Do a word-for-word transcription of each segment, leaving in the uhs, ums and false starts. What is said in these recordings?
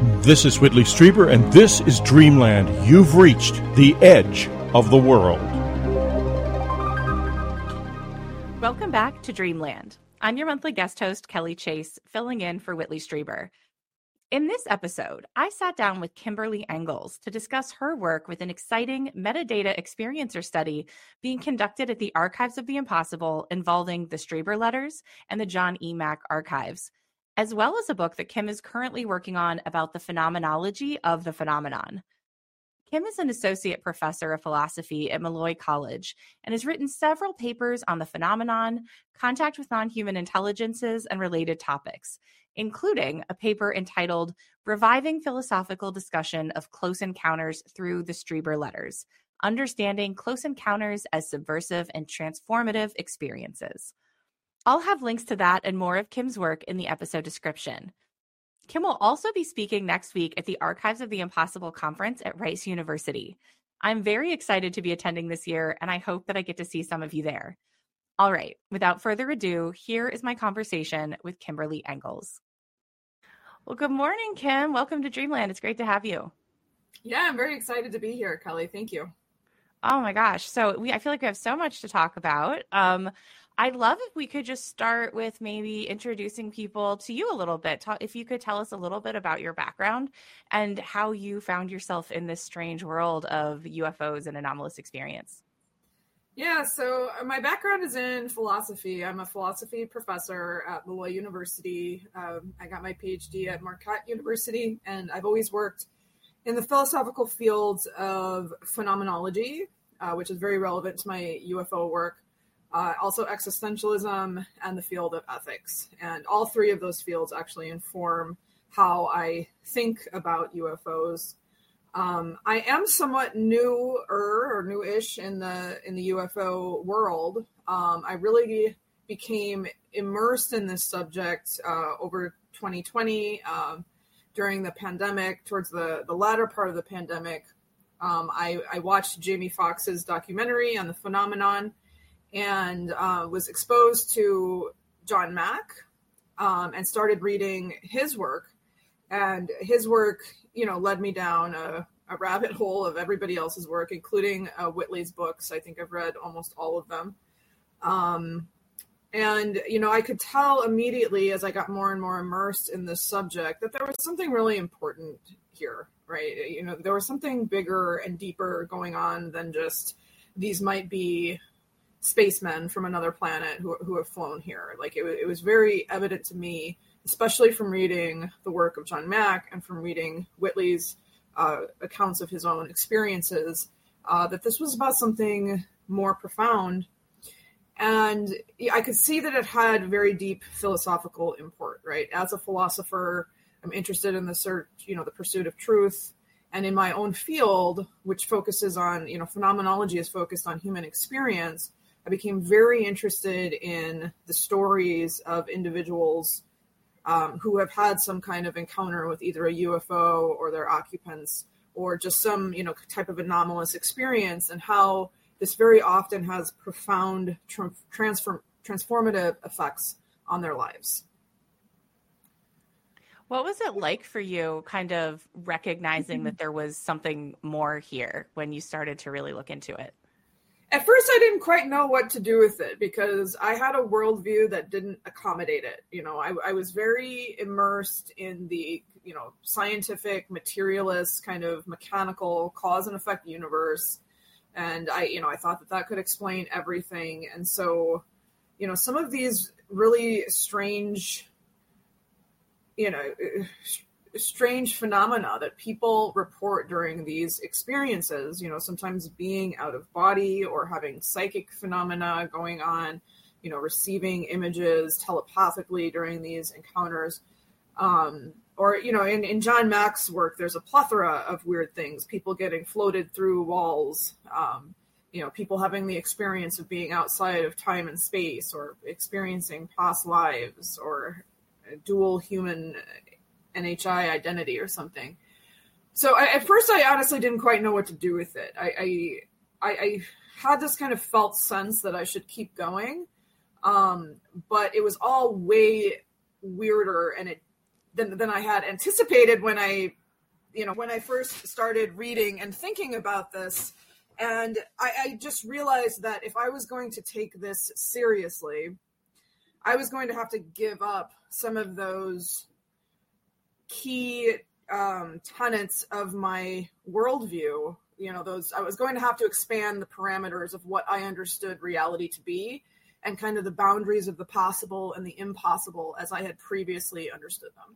This is Whitley Strieber, and this is Dreamland. You've reached the edge of the world. Welcome back to Dreamland. I'm your monthly guest host, Kelly Chase, filling in for Whitley Strieber. In this episode, I sat down with Kimberly Engels to discuss her work with an exciting metadata experiencer study being conducted at the Archives of the Impossible involving the Strieber letters and the John E. Mack archives, as well as a book that Kim is currently working on about the phenomenology of the phenomenon. Kim is an associate professor of philosophy at Molloy College and has written several papers on the phenomenon, contact with non-human intelligences, and related topics, including a paper entitled Reviving Philosophical Discussion of Close Encounters Through the Strieber Letters, Understanding Close Encounters as Subversive and Transformative Experiences. I'll have links to that and more of Kim's work in the episode description. Kim will also be speaking next week at the Archives of the Impossible conference at Rice University. I'm very excited to be attending this year, and I hope that I get to see some of you there. All right, without further ado, here is my conversation with Kimberly Engels. Well, good morning, Kim. Welcome to Dreamland. It's great to have you. Yeah, I'm very excited to be here, Kelly. Thank you. Oh my gosh. So we, I feel like we have so much to talk about. Um, I'd love if we could just start with maybe introducing people to you a little bit. Talk, if you could tell us a little bit about your background and how you found yourself in this strange world of U F Os and anomalous experience. Yeah, so my background is in philosophy. I'm a philosophy professor at Molloy University. Um, I got my PhD at Marquette University, and I've always worked in the philosophical fields of phenomenology, uh, which is very relevant to my U F O work. Uh, also existentialism and the field of ethics. And all three of those fields actually inform how I think about U F Os. Um, I am somewhat newer or newish in the in the U F O world. Um, I really became immersed in this subject uh, over twenty twenty um, during the pandemic, towards the, the latter part of the pandemic. Um, I, I watched Jamie Foxx's documentary on the phenomenon, and uh, was exposed to John Mack um, and started reading his work. And his work, you know, led me down a, a rabbit hole of everybody else's work, including uh, Whitley's books. I think I've read almost all of them. Um, and, you know, I could tell immediately as I got more and more immersed in this subject that there was something really important here, right? You know, there was something bigger and deeper going on than just these might be spacemen from another planet who who have flown here. Like it, it was very evident to me, especially from reading the work of John Mack and from reading Whitley's uh, accounts of his own experiences, uh, that this was about something more profound. And I could see that it had very deep philosophical import, right? As a philosopher, I'm interested in the search, you know, the pursuit of truth. And in my own field, which focuses on, you know, phenomenology is focused on human experience, I became very interested in the stories of individuals um, who have had some kind of encounter with either a U F O or their occupants, or just some, you know, type of anomalous experience, and how this very often has profound tra- transform- transformative effects on their lives. What was it like for you kind of recognizing that there was something more here when you started to really look into it? At first, I didn't quite know what to do with it because I had a worldview that didn't accommodate it. You know, I, I was very immersed in the, you know, scientific, materialist, kind of mechanical cause and effect universe. And I, you know, I thought that that could explain everything. And so, you know, some of these really strange, you know, strange phenomena that people report during these experiences, you know, sometimes being out of body or having psychic phenomena going on, you know, receiving images telepathically during these encounters. Um, or, you know, in, in John Mack's work, there's a plethora of weird things, people getting floated through walls, um, you know, people having the experience of being outside of time and space, or experiencing past lives, or dual human N H I identity or something. So I, at first, I honestly didn't quite know what to do with it. I, I, I had this kind of felt sense that I should keep going, um, but it was all way weirder, and it than than I had anticipated when I, you know, when I first started reading and thinking about this. And I, I just realized that if I was going to take this seriously, I was going to have to give up some of those key um, tenets of my worldview. You know, those I was going to have to expand the parameters of what I understood reality to be and kind of the boundaries of the possible and the impossible as I had previously understood them.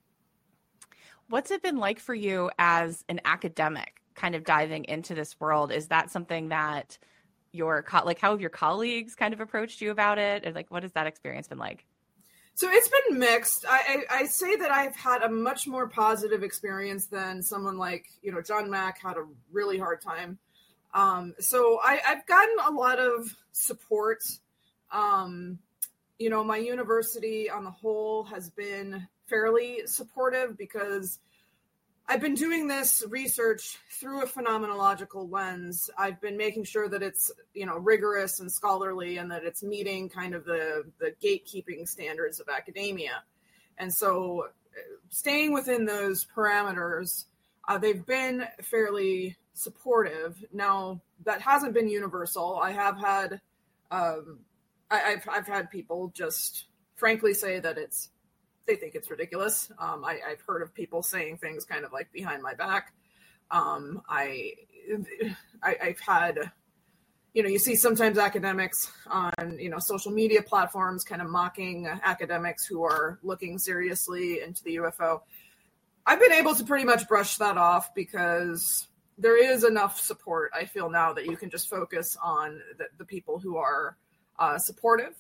What's it been like for you as an academic, kind of diving into this world? Is that something that your, co- like, how have your colleagues kind of approached you about it? And like, what has that experience been like? So it's been mixed. I, I, I say that I've had a much more positive experience than someone like, you know, John Mack had a really hard time. Um, so I, I've gotten a lot of support. Um, you know, my university on the whole has been fairly supportive because I've been doing this research through a phenomenological lens. I've been making sure that it's, you know, rigorous and scholarly and that it's meeting kind of the, the gatekeeping standards of academia. And so staying within those parameters, uh, they've been fairly supportive. Now, that hasn't been universal. I have had, um, I, I've, I've had people just frankly say that it's, they think it's ridiculous. Um, I, I've heard of people saying things kind of like behind my back. Um, I, I, I've had, you know, you see sometimes academics on, you know, social media platforms kind of mocking academics who are looking seriously into the U F O. I've been able to pretty much brush that off because there is enough support, I feel now, that you can just focus on the, the people who are uh, supportive.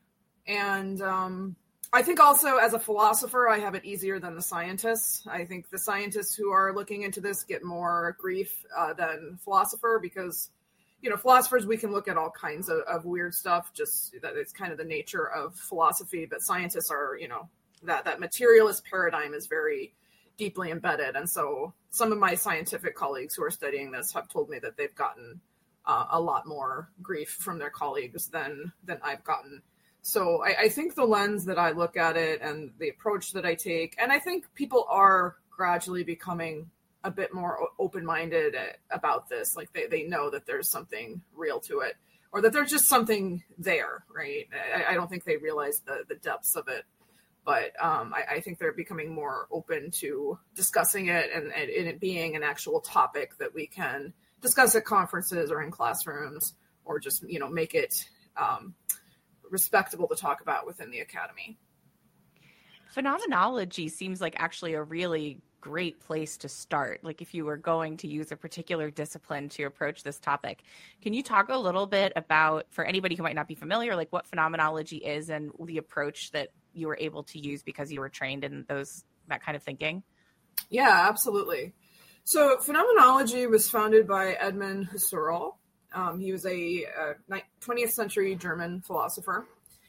And, um, I think also as a philosopher, I have it easier than the scientists. I think the scientists who are looking into this get more grief uh, than philosopher because, you know, philosophers, we can look at all kinds of, of weird stuff, just that it's kind of the nature of philosophy. But scientists are, you know, that, that materialist paradigm is very deeply embedded. And so some of my scientific colleagues who are studying this have told me that they've gotten uh, a lot more grief from their colleagues than than I've gotten. So I, I think the lens that I look at it and the approach that I take, and I think people are gradually becoming a bit more open-minded about this. Like they, they know that there's something real to it or that there's just something there, right? I, I don't think they realize the, the depths of it, but um, I, I think they're becoming more open to discussing it and, and it being an actual topic that we can discuss at conferences or in classrooms or just, you know, make it um, respectable to talk about within the academy. Phenomenology seems like actually a really great place to start. Like if you were going to use a particular discipline to approach this topic, can you talk a little bit about, for anybody who might not be familiar, like what phenomenology is and the approach that you were able to use because you were trained in those, that kind of thinking? Yeah, absolutely. So phenomenology was founded by Edmund Husserl. Um, he was a, a twentieth century German philosopher.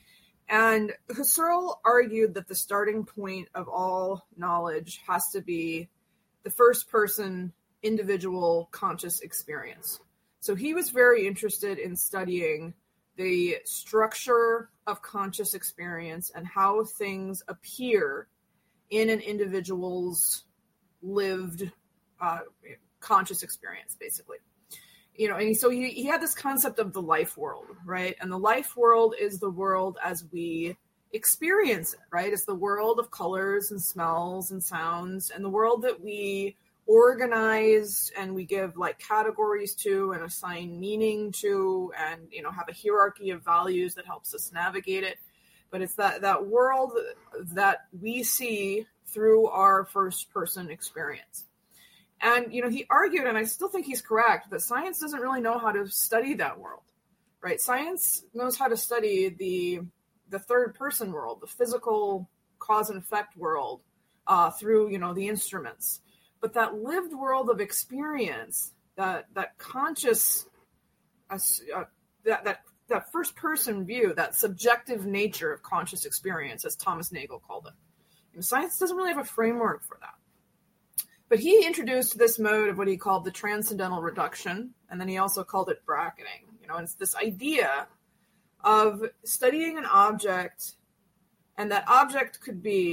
And Husserl argued that the starting point of all knowledge has to be the first person individual conscious experience. So he was very interested in studying the structure of conscious experience and how things appear in an individual's lived uh, conscious experience, basically. You know, and so he, he had this concept of the life world, right? And the life world is the world as we experience it, right? It's the world of colors and smells and sounds and the world that we organize and we give like categories to and assign meaning to and, you know, have a hierarchy of values that helps us navigate it. But it's that, that world that we see through our first person experience. And, you know, he argued, and I still think he's correct, that science doesn't really know how to study that world, right? Science knows how to study the the third person world, the physical cause and effect world uh, through, you know, the instruments. But that lived world of experience, that that conscious, uh, uh, that, that, that first person view, that subjective nature of conscious experience, as Thomas Nagel called it. You know, science doesn't really have a framework for that. But he introduced this mode of what he called the transcendental reduction, and then he also called it bracketing. You know, and it's this idea of studying an object, and that object could be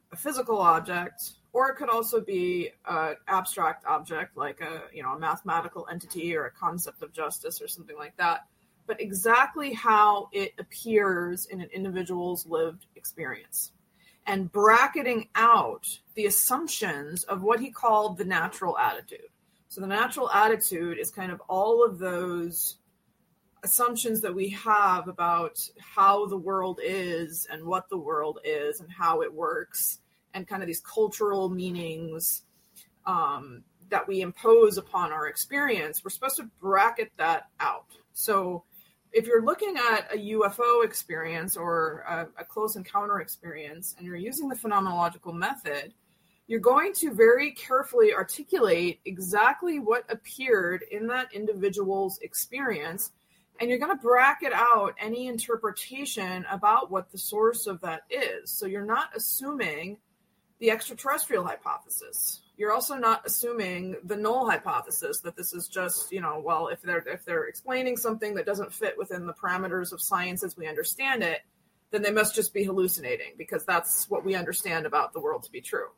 a physical object, or it could also be an abstract object like a, you know, a mathematical entity or a concept of justice or something like that. But exactly how it appears in an individual's lived experience, and bracketing out the assumptions of what he called the natural attitude. So the natural attitude is kind of all of those assumptions that we have about how the world is and what the world is and how it works, and kind of these cultural meanings um, that we impose upon our experience. We're supposed to bracket that out. So if you're looking at a U F O experience or a, a close encounter experience, and you're using the phenomenological method, you're going to very carefully articulate exactly what appeared in that individual's experience, and you're going to bracket out any interpretation about what the source of that is. So you're not assuming the extraterrestrial hypothesis. You're also not assuming the null hypothesis, that this is just, you know, well, if they're if they're explaining something that doesn't fit within the parameters of science as we understand it, then they must just be hallucinating, because that's what we understand about the world to be true.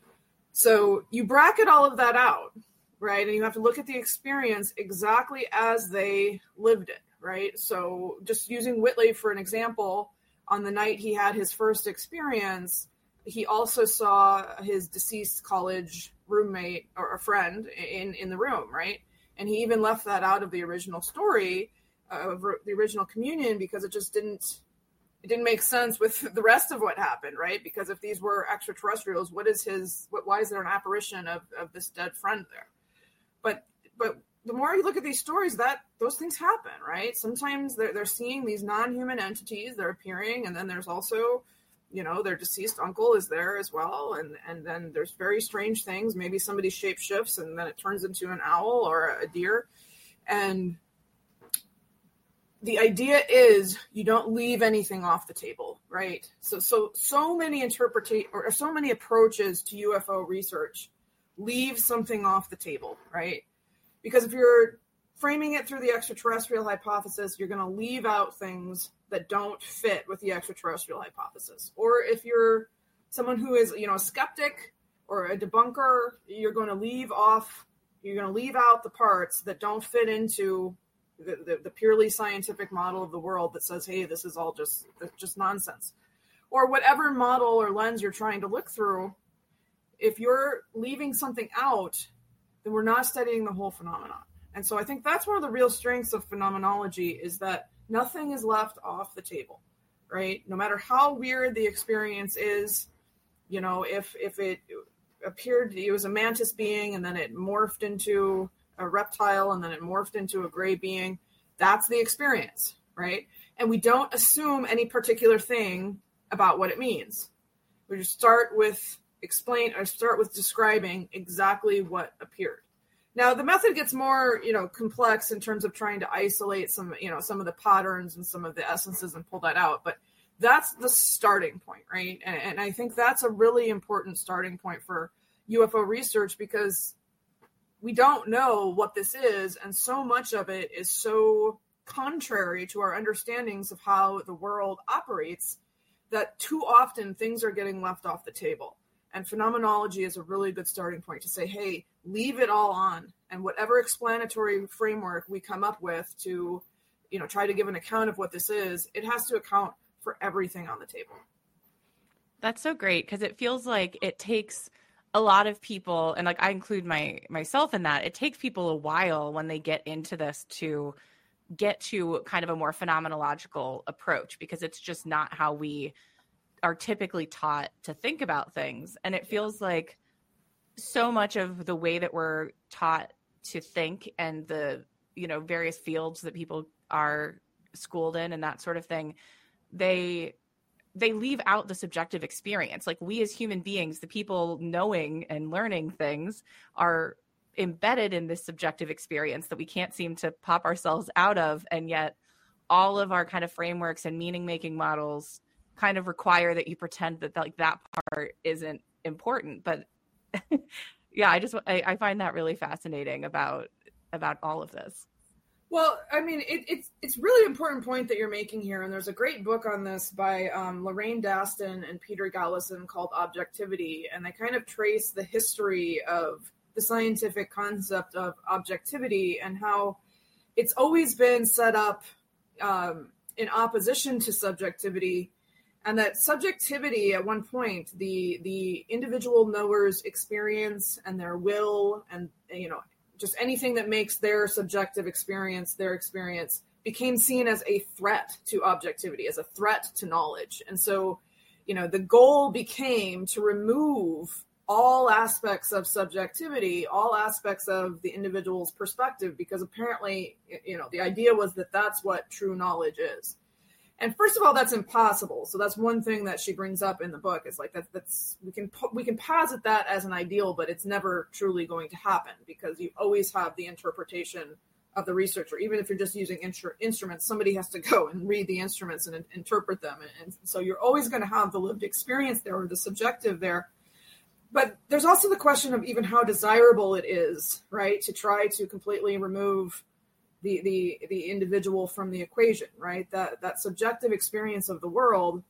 So you bracket all of that out, right? And you have to look at the experience exactly as they lived it, right? So just using Whitley for an example, on the night he had his first experience, he also saw his deceased college roommate or a friend in, in the room, right? And he even left that out of the original story, uh, of the original communion, because it just didn't, it didn't make sense with the rest of what happened, right? Because if these were extraterrestrials, what is his, what, why is there an apparition of, of this dead friend there? But, but the more you look at these stories, that those things happen, right? Sometimes they're, they're seeing these non-human entities, they're appearing, and then there's also, you know, their deceased uncle is there as well. And, and then there's very strange things. Maybe somebody shape shifts and then it turns into an owl or a deer. And the idea is you don't leave anything off the table, right? So, so, so many interpretate or so many approaches to U F O research leave something off the table, right? Because if you're framing it through the extraterrestrial hypothesis, you're going to leave out things that don't fit with the extraterrestrial hypothesis. Or if you're someone who is, you know, a skeptic or a debunker, you're going to leave off, you're going to leave out the parts that don't fit into the, the, the purely scientific model of the world that says, hey, this is all just, just nonsense. Or whatever model or lens you're trying to look through, if you're leaving something out, then we're not studying the whole phenomenon. And so I think that's one of the real strengths of phenomenology, is that nothing is left off the table, right? No matter how weird the experience is, you know, if if it appeared it was a mantis being and then it morphed into a reptile and then it morphed into a gray being, that's the experience, right? And we don't assume any particular thing about what it means. We just start with explain or start with describing exactly what appeared. Now, the method gets more, you know, complex in terms of trying to isolate some, you know, some of the patterns and some of the essences and pull that out. But that's the starting point, right? And, and I think that's a really important starting point for U F O research, because we don't know what this is. And so much of it is so contrary to our understandings of how the world operates that too often things are getting left off the table. And phenomenology is a really good starting point to say, hey, leave it all on. And whatever explanatory framework we come up with to, you know, try to give an account of what this is, it has to account for everything on the table. That's so great, because it feels like it takes a lot of people, and like I include my myself in that, it takes people a while when they get into this to get to kind of a more phenomenological approach, because it's just not how we are typically taught to think about things. And it feels like so much of the way that we're taught to think and the, you know, various fields that people are schooled in and that sort of thing, they they leave out the subjective experience. Like, we as human beings, the people knowing and learning things, are embedded in this subjective experience that we can't seem to pop ourselves out of. And yet all of our kind of frameworks and meaning making models kind of require that you pretend that like that part isn't important. But yeah, I just, I, I find that really fascinating about, about all of this. Well, I mean, it, it's it's really important point that you're making here, and there's a great book on this by um, Lorraine Daston and Peter Gallison called Objectivity, and they kind of trace the history of the scientific concept of objectivity and how it's always been set up um, in opposition to subjectivity, and that subjectivity at one point, the the individual knower's experience and their will and, you know, just anything that makes their subjective experience their experience became seen as a threat to objectivity, as a threat to knowledge. And so, you know, the goal became to remove all aspects of subjectivity, all aspects of the individual's perspective, because apparently, you know, the idea was that that's what true knowledge is. And first of all, that's impossible. So that's one thing that she brings up in the book. It's like that, that's we can we can posit that as an ideal, but it's never truly going to happen because you always have the interpretation of the researcher. Even if you're just using instru- instruments, somebody has to go and read the instruments and, and interpret them. And, and so you're always going to have the lived experience there or the subjective there. But there's also the question of even how desirable it is, right, to try to completely remove the the the individual from the equation, right? That that subjective experience of the world,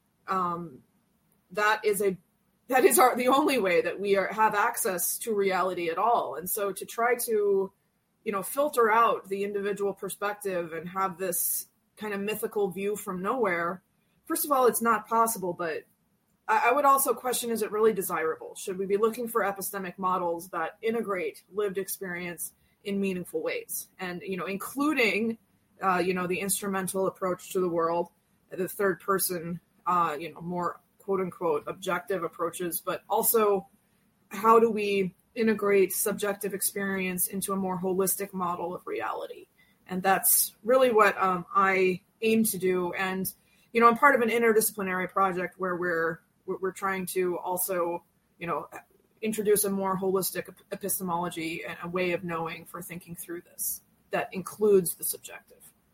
um, that is a that is our the only way that we are have access to reality at all. And so to try to, you know, filter out the individual perspective and have this kind of mythical view from nowhere, first of all, it's not possible. But I, I would also question: is it really desirable? Should we be looking for epistemic models that integrate lived experience in meaningful ways, and, you know, including, uh, you know, the instrumental approach to the world, the third person, uh, you know, more quote unquote objective approaches, but also how do we integrate subjective experience into a more holistic model of reality? And that's really what um, I aim to do. And, you know, I'm part of an interdisciplinary project where we're we're trying to also, you know, introduce a more holistic epistemology and a way of knowing for thinking through this that includes the subjective.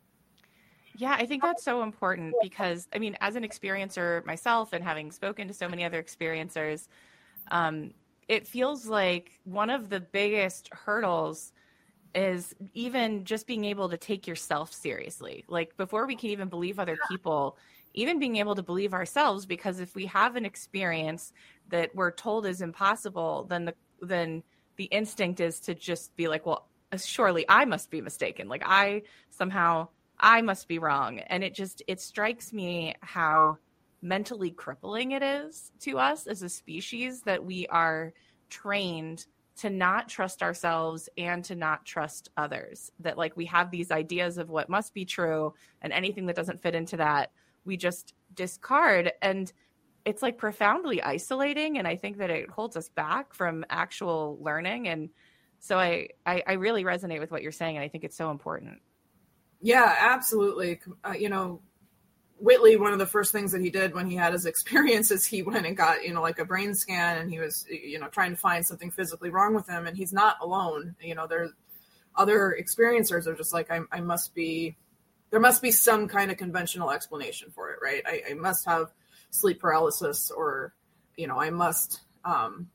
Yeah, I think that's so important because, I mean, as an experiencer myself and having spoken to so many other experiencers, um, it feels like one of the biggest hurdles is even just being able to take yourself seriously. Like before we can even believe other people, even being able to believe ourselves, because if we have an experience that we're told is impossible, then the then the instinct is to just be like, well, surely I must be mistaken. Like I somehow I must be wrong. And it just it strikes me how mentally crippling it is to us as a species that we are trained to not trust ourselves and to not trust others. That like we have these ideas of what must be true, and anything that doesn't fit into that, we just discard. And it's like profoundly isolating. And I think that it holds us back from actual learning. And so I, I, I really resonate with what you're saying. And I think it's so important. Yeah, absolutely. Uh, you know, Whitley, one of the first things that he did when he had his experience is he went and got, you know, like a brain scan, and he was, you know, trying to find something physically wrong with him. And he's not alone. You know, there's other experiencers are just like, I, I must be, there must be some kind of conventional explanation for it, right? I, I must have sleep paralysis, or, you know, I must, um,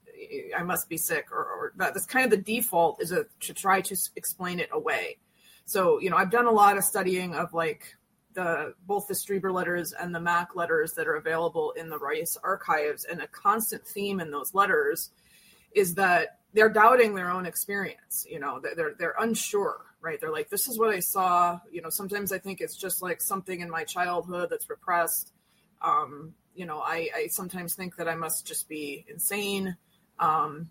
I must be sick, or, or that, that's kind of the default, is a, to try to explain it away. So, you know, I've done a lot of studying of like the, both the Strieber letters and the Mack letters that are available in the Rice archives. And a constant theme in those letters is that they're doubting their own experience. You know, they're, they're unsure, right? They're like, this is what I saw. You know, sometimes I think it's just like something in my childhood that's repressed. Um, you know, I, I sometimes think that I must just be insane. Um,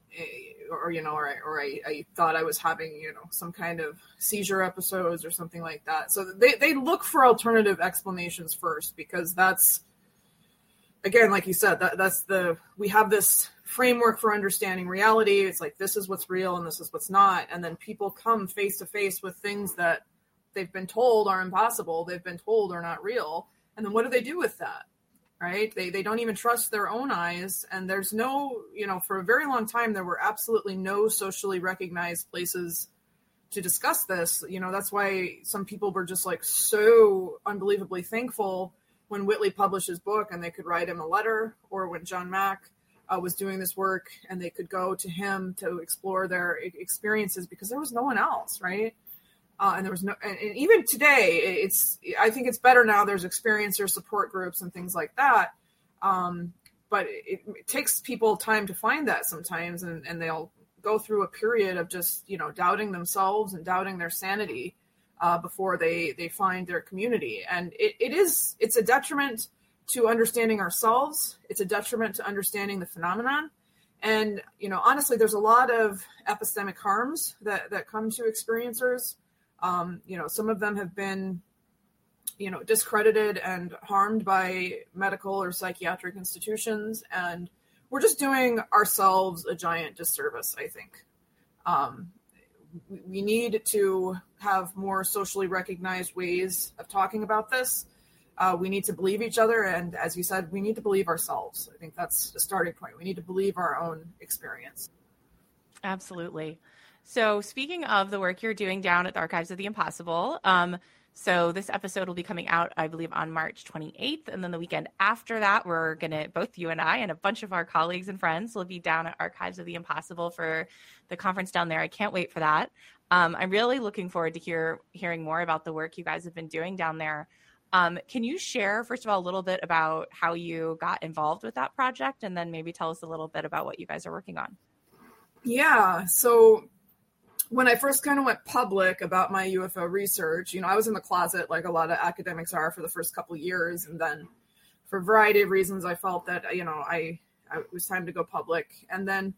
or, you know, or, I, or I, I thought I was having, you know, some kind of seizure episodes or something like that. So they, they look for alternative explanations first, because that's, again, like you said, that that's the, we have this framework for understanding reality. It's like, this is what's real and this is what's not. And then people come face to face with things that they've been told are impossible. They've been told are not real. And then what do they do with that? Right? They they don't even trust their own eyes. And there's no, you know, for a very long time, there were absolutely no socially recognized places to discuss this. You know, that's why some people were just like so unbelievably thankful when Whitley published his book and they could write him a letter, or when John Mack uh, was doing this work and they could go to him to explore their experiences, because there was no one else, right? Uh, and there was no, and, and even today, it's, I think it's better now. There's experiencer support groups and things like that. Um, but it, it takes people time to find that sometimes. And, and they'll go through a period of just, you know, doubting themselves and doubting their sanity uh, before they, they find their community. And it, it is, it's a detriment to understanding ourselves. It's a detriment to understanding the phenomenon. And, you know, honestly, there's a lot of epistemic harms that, that come to experiencers. Um, you know, some of them have been, you know, discredited and harmed by medical or psychiatric institutions. And we're just doing ourselves a giant disservice, I think. Um, we, we need to have more socially recognized ways of talking about this. Uh, we need to believe each other. And as you said, we need to believe ourselves. I think that's the starting point. We need to believe our own experience. Absolutely. So speaking of the work you're doing down at the Archives of the Impossible, um, so this episode will be coming out, I believe, on March twenty-eighth. And then the weekend after that, we're going to, both you and I and a bunch of our colleagues and friends will be down at Archives of the Impossible for the conference down there. I can't wait for that. Um, I'm really looking forward to hear hearing more about the work you guys have been doing down there. Um, can you share, first of all, a little bit about how you got involved with that project, and then maybe tell us a little bit about what you guys are working on? Yeah, so when I first kind of went public about my U F O research, you know, I was in the closet like a lot of academics are for the first couple of years. And then for a variety of reasons, I felt that, you know, I, I it was time to go public. And then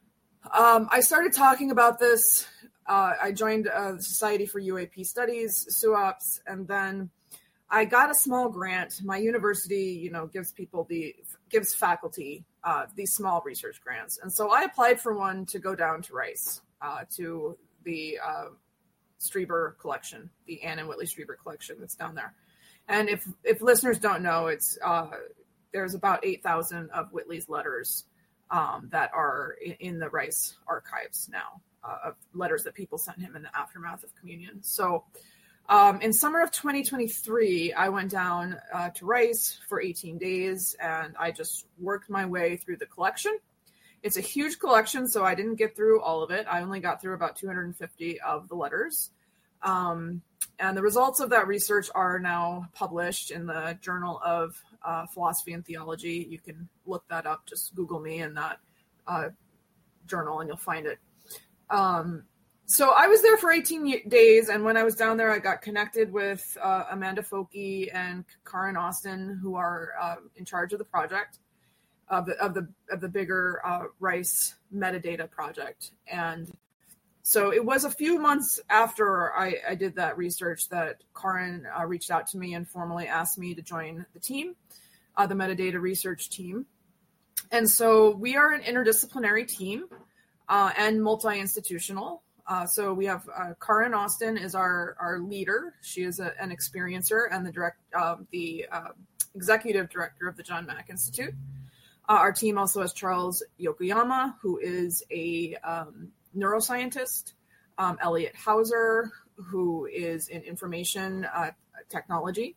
um, I started talking about this. Uh, I joined uh, the Society for U A P Studies, S U A P S, and then I got a small grant. My university, you know, gives people the, gives faculty uh, these small research grants. And so I applied for one to go down to Rice. Uh, to the uh, Strieber collection, the Ann and Whitley Strieber collection that's down there. And if if listeners don't know, it's uh, there's about eight thousand of Whitley's letters um, that are in, in the Rice archives now, uh, of letters that people sent him in the aftermath of communion. So um, in summer of twenty twenty-three, I went down uh, to Rice for eighteen days, and I just worked my way through the collection. It's a huge collection, so I didn't get through all of it. I only got through about two hundred fifty of the letters. Um, and the results of that research are now published in the Journal of uh, Philosophy and Theology. You can look that up. Just Google me in that uh, journal and you'll find it. Um, so I was there for eighteen days. And when I was down there, I got connected with uh, Amanda Foulke and Karen Austin, who are uh, in charge of the project. Of the of the of the bigger uh, Rice metadata project. And so it was a few months after I, I did that research that Karen uh, reached out to me and formally asked me to join the team, uh, the metadata research team. And so we are an interdisciplinary team uh, and multi-institutional. Uh, so we have uh, Karen Austin is our, our leader. She is a, an experiencer and the direct uh, the uh, executive director of the John Mack Institute. Uh, our team also has Charles Yokoyama, who is a um, neuroscientist, um, Elliot Hauser, who is in information uh, technology,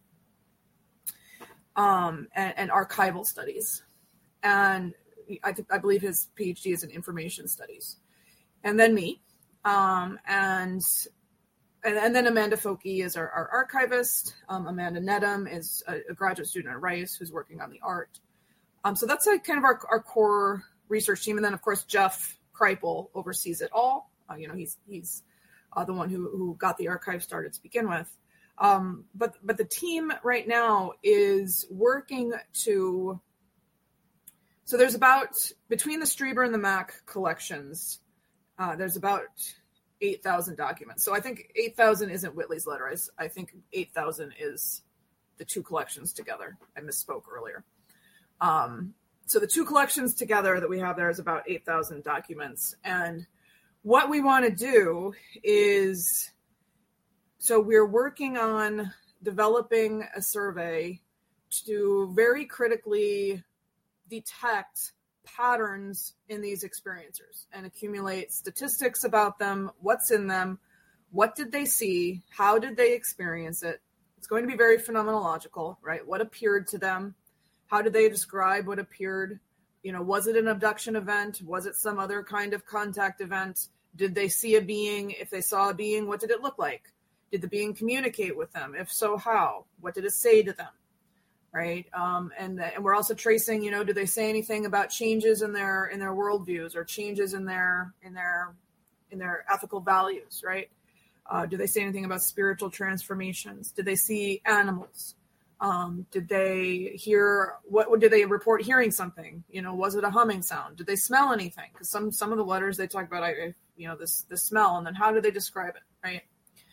um, and, and archival studies. And I, th- I believe his PhD is in information studies. And then me. Um, and, and and then Amanda Foulke is our, our archivist. Um, Amanda Nedham is a, a graduate student at Rice who's working on the art. Um, so that's like kind of our, our core research team. And then, of course, Jeff Kripal oversees it all. Uh, you know, he's he's uh, the one who, who got the archive started to begin with. Um, but but the team right now is working to, so there's about, between the Strieber and the Mack collections, uh, there's about eight thousand documents. So I think eight thousand isn't Whitley's letter. I, I think eight thousand is the two collections together. I misspoke earlier. Um, so the two collections together that we have there is about eight thousand documents. And what we want to do is, so we're working on developing a survey to very critically detect patterns in these experiencers and accumulate statistics about them, what's in them, what did they see, how did they experience it. It's going to be very phenomenological, right? What appeared to them? How did they describe what appeared? You know, was it an abduction event? Was it some other kind of contact event? Did they see a being? If they saw a being, what did it look like? Did the being communicate with them? If so, how? What did it say to them? Right. Um, and, the, and we're also tracing, you know, do they say anything about changes in their, in their worldviews or changes in their, in their, in their ethical values, right? Uh, do they say anything about spiritual transformations? Did they see animals? Um, did they hear, what, what did they report hearing something? You know, was it a humming sound? Did they smell anything? Because some, some of the letters they talk about, I, you know, this, this smell, and then how do they describe it? Right.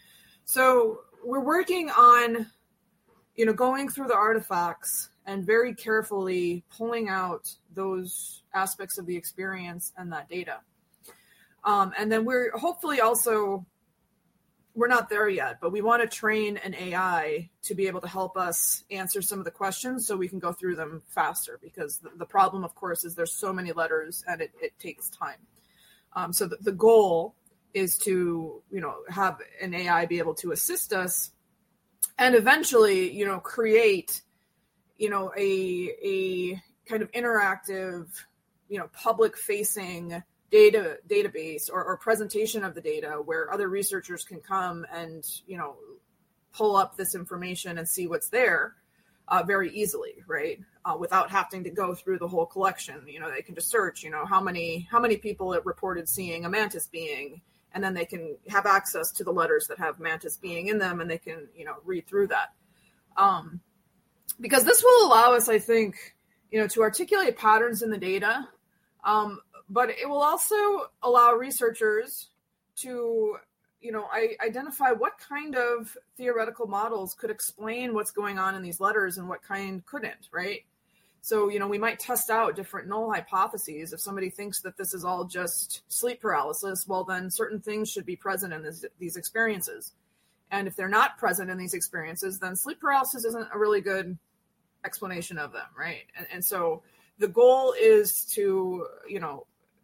So we're working on, you know, going through the artifacts and very carefully pulling out those aspects of the experience and that data. Um, and then we're hopefully also, we're not there yet, but we want to train an A I to be able to help us answer some of the questions so we can go through them faster, because the, the problem, of course, is there's so many letters and it, it takes time. Um, so the, the goal is to, you know, have an A I be able to assist us and eventually, you know, create, you know, a, a kind of interactive, you know, public facing data database or, or presentation of the data where other researchers can come and, you know, pull up this information and see what's there uh, very easily, right? Uh, without having to go through the whole collection. You know, they can just search, you know, how many, how many people have reported seeing a mantis being, and then they can have access to the letters that have mantis being in them, and they can, you know, read through that. Um, because this will allow us, I think, you know, to articulate patterns in the data, um, but it will also allow researchers to, you know, I, identify what kind of theoretical models could explain what's going on in these letters and what kind couldn't, right? So, you know, we might test out different null hypotheses. If somebody thinks that this is all just sleep paralysis, well, then certain things should be present in this, these experiences. And if they're not present in these experiences, then sleep paralysis isn't a really good explanation of them, right? And, and so the goal is to, you know,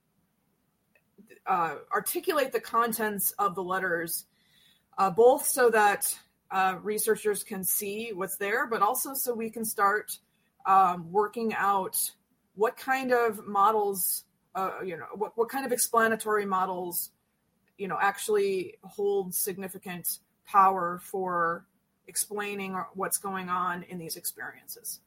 uh, articulate the contents of the letters, uh, both so that uh, researchers can see what's there, but also so we can start Um, working out what kind of models, uh, you know, what, what kind of explanatory models, you know, actually hold significant power for explaining what's going on in these experiences.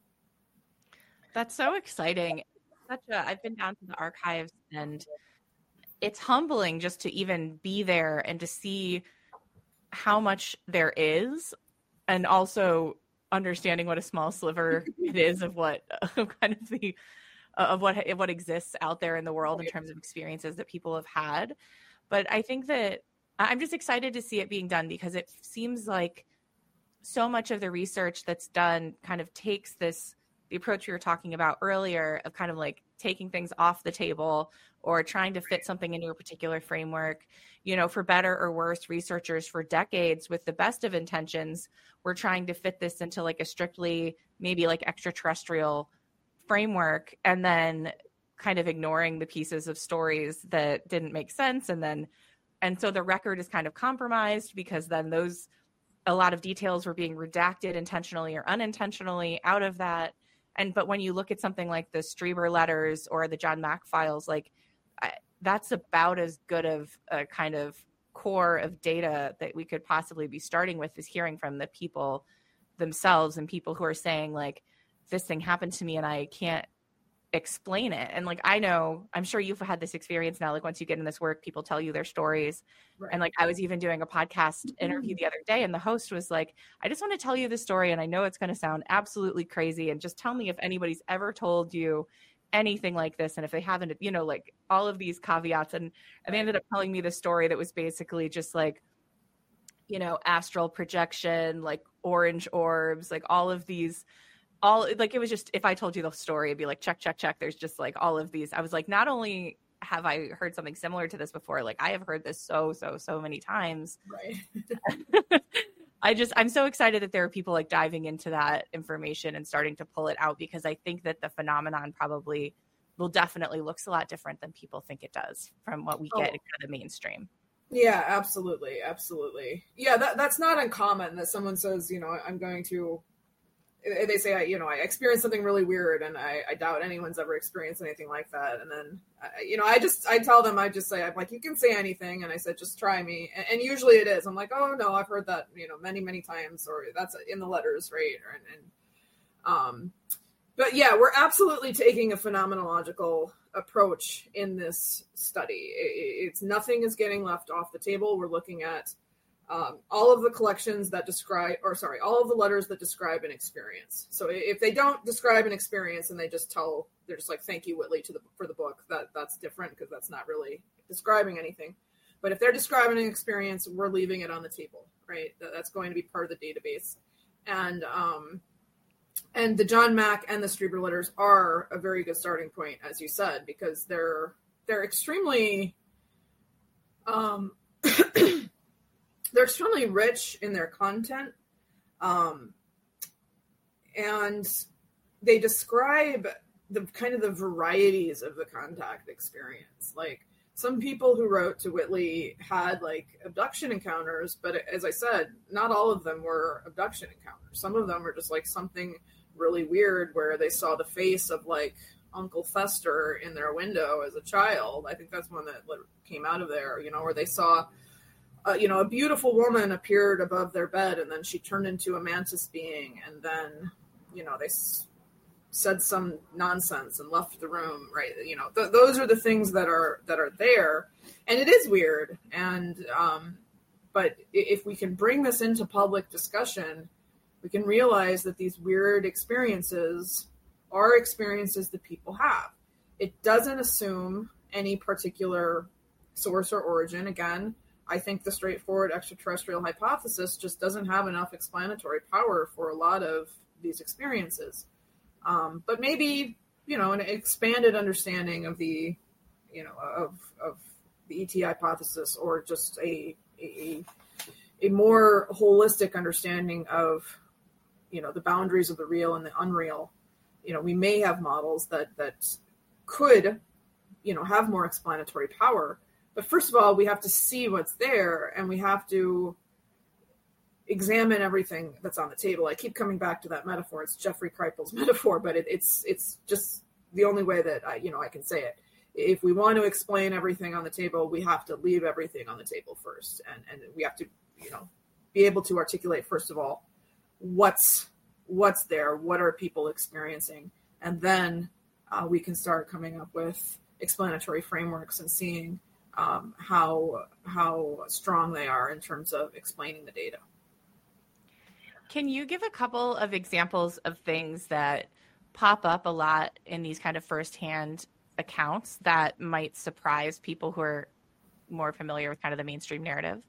That's so exciting. Such a, I've been down to the archives, and it's humbling just to even be there and to see how much there is, and also understanding what a small sliver it is of what uh, kind of the uh, of what of what exists out there in the world in terms of experiences that people have had. But I think that I'm just excited to see it being done, because it seems like so much of the research that's done kind of takes this, the approach we were talking about earlier of kind of like taking things off the table or trying to fit something into a particular framework. You know, for better or worse, researchers for decades with the best of intentions were trying to fit this into like a strictly maybe like extraterrestrial framework, and then kind of ignoring the pieces of stories that didn't make sense. And then, and so the record is kind of compromised, because then those, a lot of details were being redacted intentionally or unintentionally out of that. And, but when you look at something like the Strieber letters or the John Mack files, like I, that's about as good of a kind of core of data that we could possibly be starting with, is hearing from the people themselves and people who are saying like, this thing happened to me and I can't explain it. And like, I know, I'm sure you've had this experience now, like once you get in this work, people tell you their stories. Right. And like, I was even doing a podcast interview the other day, and the host was like, I just want to tell you this story, and I know it's going to sound absolutely crazy, and just tell me if anybody's ever told you anything like this, and if they haven't, you know, like all of these caveats. And, and they ended up telling me the story that was basically just like, you know, astral projection, like orange orbs, like all of these, all like, it was just, if I told you the story, it'd be like, check, check, check. There's just like all of these. I was like, not only have I heard something similar to this before, like I have heard this so, so, so many times. Right. I just, I'm so excited that there are people like diving into that information and starting to pull it out, because I think that the phenomenon probably will definitely looks a lot different than people think it does from what we get oh. in kind of the mainstream. Yeah, absolutely. Absolutely. Yeah. That, that's not uncommon that someone says, you know, I'm going to, they say, I, you know, I experienced something really weird, and I, I doubt anyone's ever experienced anything like that. And then, I, you know, I just, I tell them, I just say, I'm like, you can say anything. And I said, just try me. And, and usually it is. I'm like, oh no, I've heard that, you know, many, many times, or that's in the letters, right? Or, and, and um, but yeah, we're absolutely taking a phenomenological approach in this study. It, it's nothing is getting left off the table. We're looking at Um, all of the collections that describe, or sorry, all of the letters that describe an experience. So if they don't describe an experience and they just tell, they're just like, thank you, Whitley, to the, for the book, that that's different because that's not really describing anything. But if they're describing an experience, we're leaving it on the table, right? That, that's going to be part of the database. And, um, and the John Mack and the Strieber letters are a very good starting point, as you said, because they're, they're extremely, um, they're extremely rich in their content, um, and they describe the kind of the varieties of the contact experience. Like, some people who wrote to Whitley had like abduction encounters, but as I said, not all of them were abduction encounters. Some of them were just like something really weird where they saw the face of like Uncle Fester in their window as a child. I think that's one that came out of there, you know, where they saw Uh, you know, a beautiful woman appeared above their bed, and then she turned into a mantis being, and then, you know, they s- said some nonsense and left the room, right? You know, th- those are the things that are that are there, and it is weird. And um, but if we can bring this into public discussion, we can realize that these weird experiences are experiences that people have. It doesn't assume any particular source or origin. Again, I think the straightforward extraterrestrial hypothesis just doesn't have enough explanatory power for a lot of these experiences. Um, but maybe, you know, an expanded understanding of the, you know, of of the E T hypothesis, or just a a, a more holistic understanding of, you know, the boundaries of the real and the unreal. You know, we may have models that that could, you know, have more explanatory power. But first of all, we have to see what's there, and we have to examine everything that's on the table. I keep coming back to that metaphor. It's Jeffrey Kripal's metaphor, but it, it's it's just the only way that I, you know, I can say it. If we want to explain everything on the table, we have to leave everything on the table first, and and we have to, you know, be able to articulate first of all what's what's there, what are people experiencing, and then uh, we can start coming up with explanatory frameworks and seeing Um, how how strong they are in terms of explaining the data. Can you give a couple of examples of things that pop up a lot in these kind of firsthand accounts that might surprise people who are more familiar with kind of the mainstream narrative?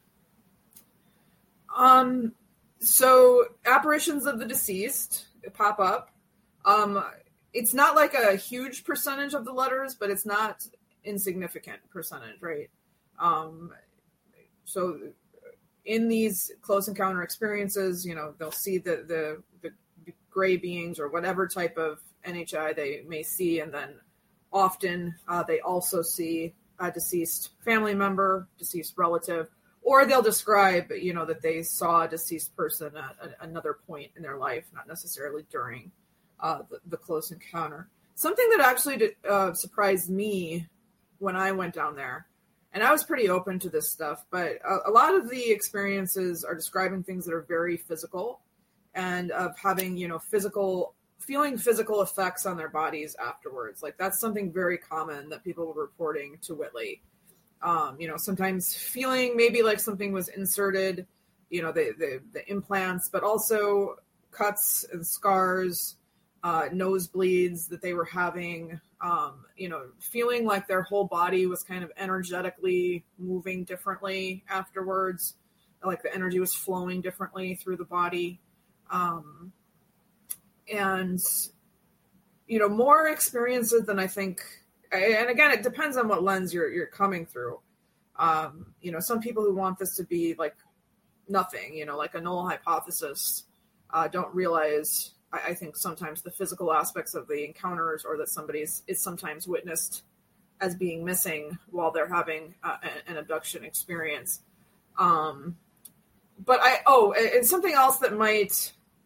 Um, so apparitions of the deceased pop up. Um, it's not like a huge percentage of the letters, but it's not insignificant percentage, right? Um, so in these close encounter experiences, you know, they'll see the, the, the gray beings or whatever type of N H I they may see. And then often uh, they also see a deceased family member, deceased relative, or they'll describe, you know, that they saw a deceased person at a, another point in their life, not necessarily during uh, the, the close encounter. Something that actually did, uh, surprised me when I went down there, and I was pretty open to this stuff, but a, a lot of the experiences are describing things that are very physical, and of having, you know, physical, feeling physical effects on their bodies afterwards. Like, that's something very common that people were reporting to Whitley. Um, you know, sometimes feeling maybe like something was inserted, you know, the, the, the implants, but also cuts and scars, uh, nosebleeds that they were having, um, you know, feeling like their whole body was kind of energetically moving differently afterwards, like the energy was flowing differently through the body. Um, and, you know, more experiences than I think, and again, it depends on what lens you're, you're coming through. Um, you know, some people who want this to be like nothing, you know, like a null hypothesis, uh, don't realize, I think sometimes the physical aspects of the encounters, or that somebody is, is sometimes witnessed as being missing while they're having uh, an abduction experience. Um, but I, oh, and something else that might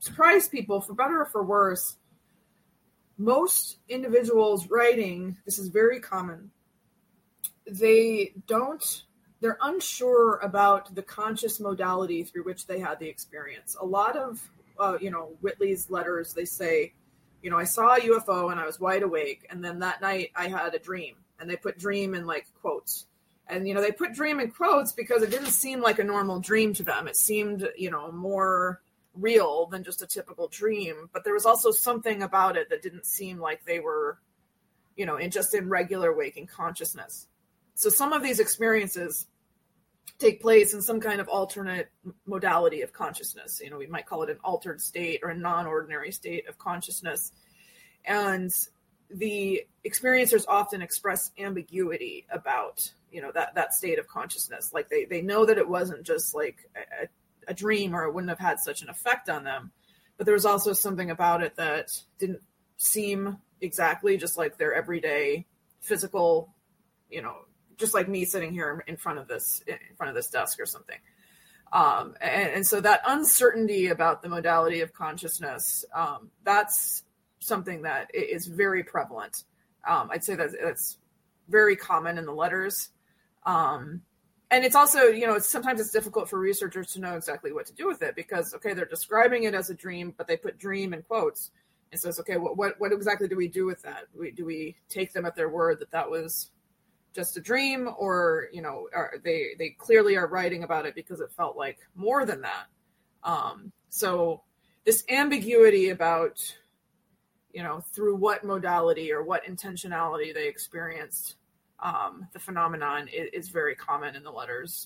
surprise people, for better or for worse, most individuals writing, this is very common, they don't, they're unsure about the conscious modality through which they had the experience. A lot of, uh, you know, Whitley's letters, they say, you know, I saw a U F O and I was wide awake. And then that night I had a dream, and they put dream in like quotes. And, you know, they put dream in quotes because it didn't seem like a normal dream to them. It seemed, you know, more real than just a typical dream. But there was also something about it that didn't seem like they were, you know, in just in regular waking consciousness. So some of these experiences take place in some kind of alternate modality of consciousness. You know, we might call it an altered state or a non-ordinary state of consciousness. And the experiencers often express ambiguity about, you know, that, that state of consciousness. Like they, they know that it wasn't just like a, a dream, or it wouldn't have had such an effect on them. But there was also something about it that didn't seem exactly just like their everyday physical, you know, just like me sitting here in front of this, in front of this desk or something. Um, and, and so that uncertainty about the modality of consciousness, um, that's something that is very prevalent. Um, I'd say that that's very common in the letters. Um, and it's also, you know, it's sometimes it's difficult for researchers to know exactly what to do with it because, okay, they're describing it as a dream, but they put dream in quotes. And so it's, okay, what, what, what exactly do we do with that? We, do we take them at their word that that was just a dream, or, you know, are they, they clearly are writing about it because it felt like more than that. Um, so this ambiguity about, you know, through what modality or what intentionality they experienced um, the phenomenon is, is very common in the letters.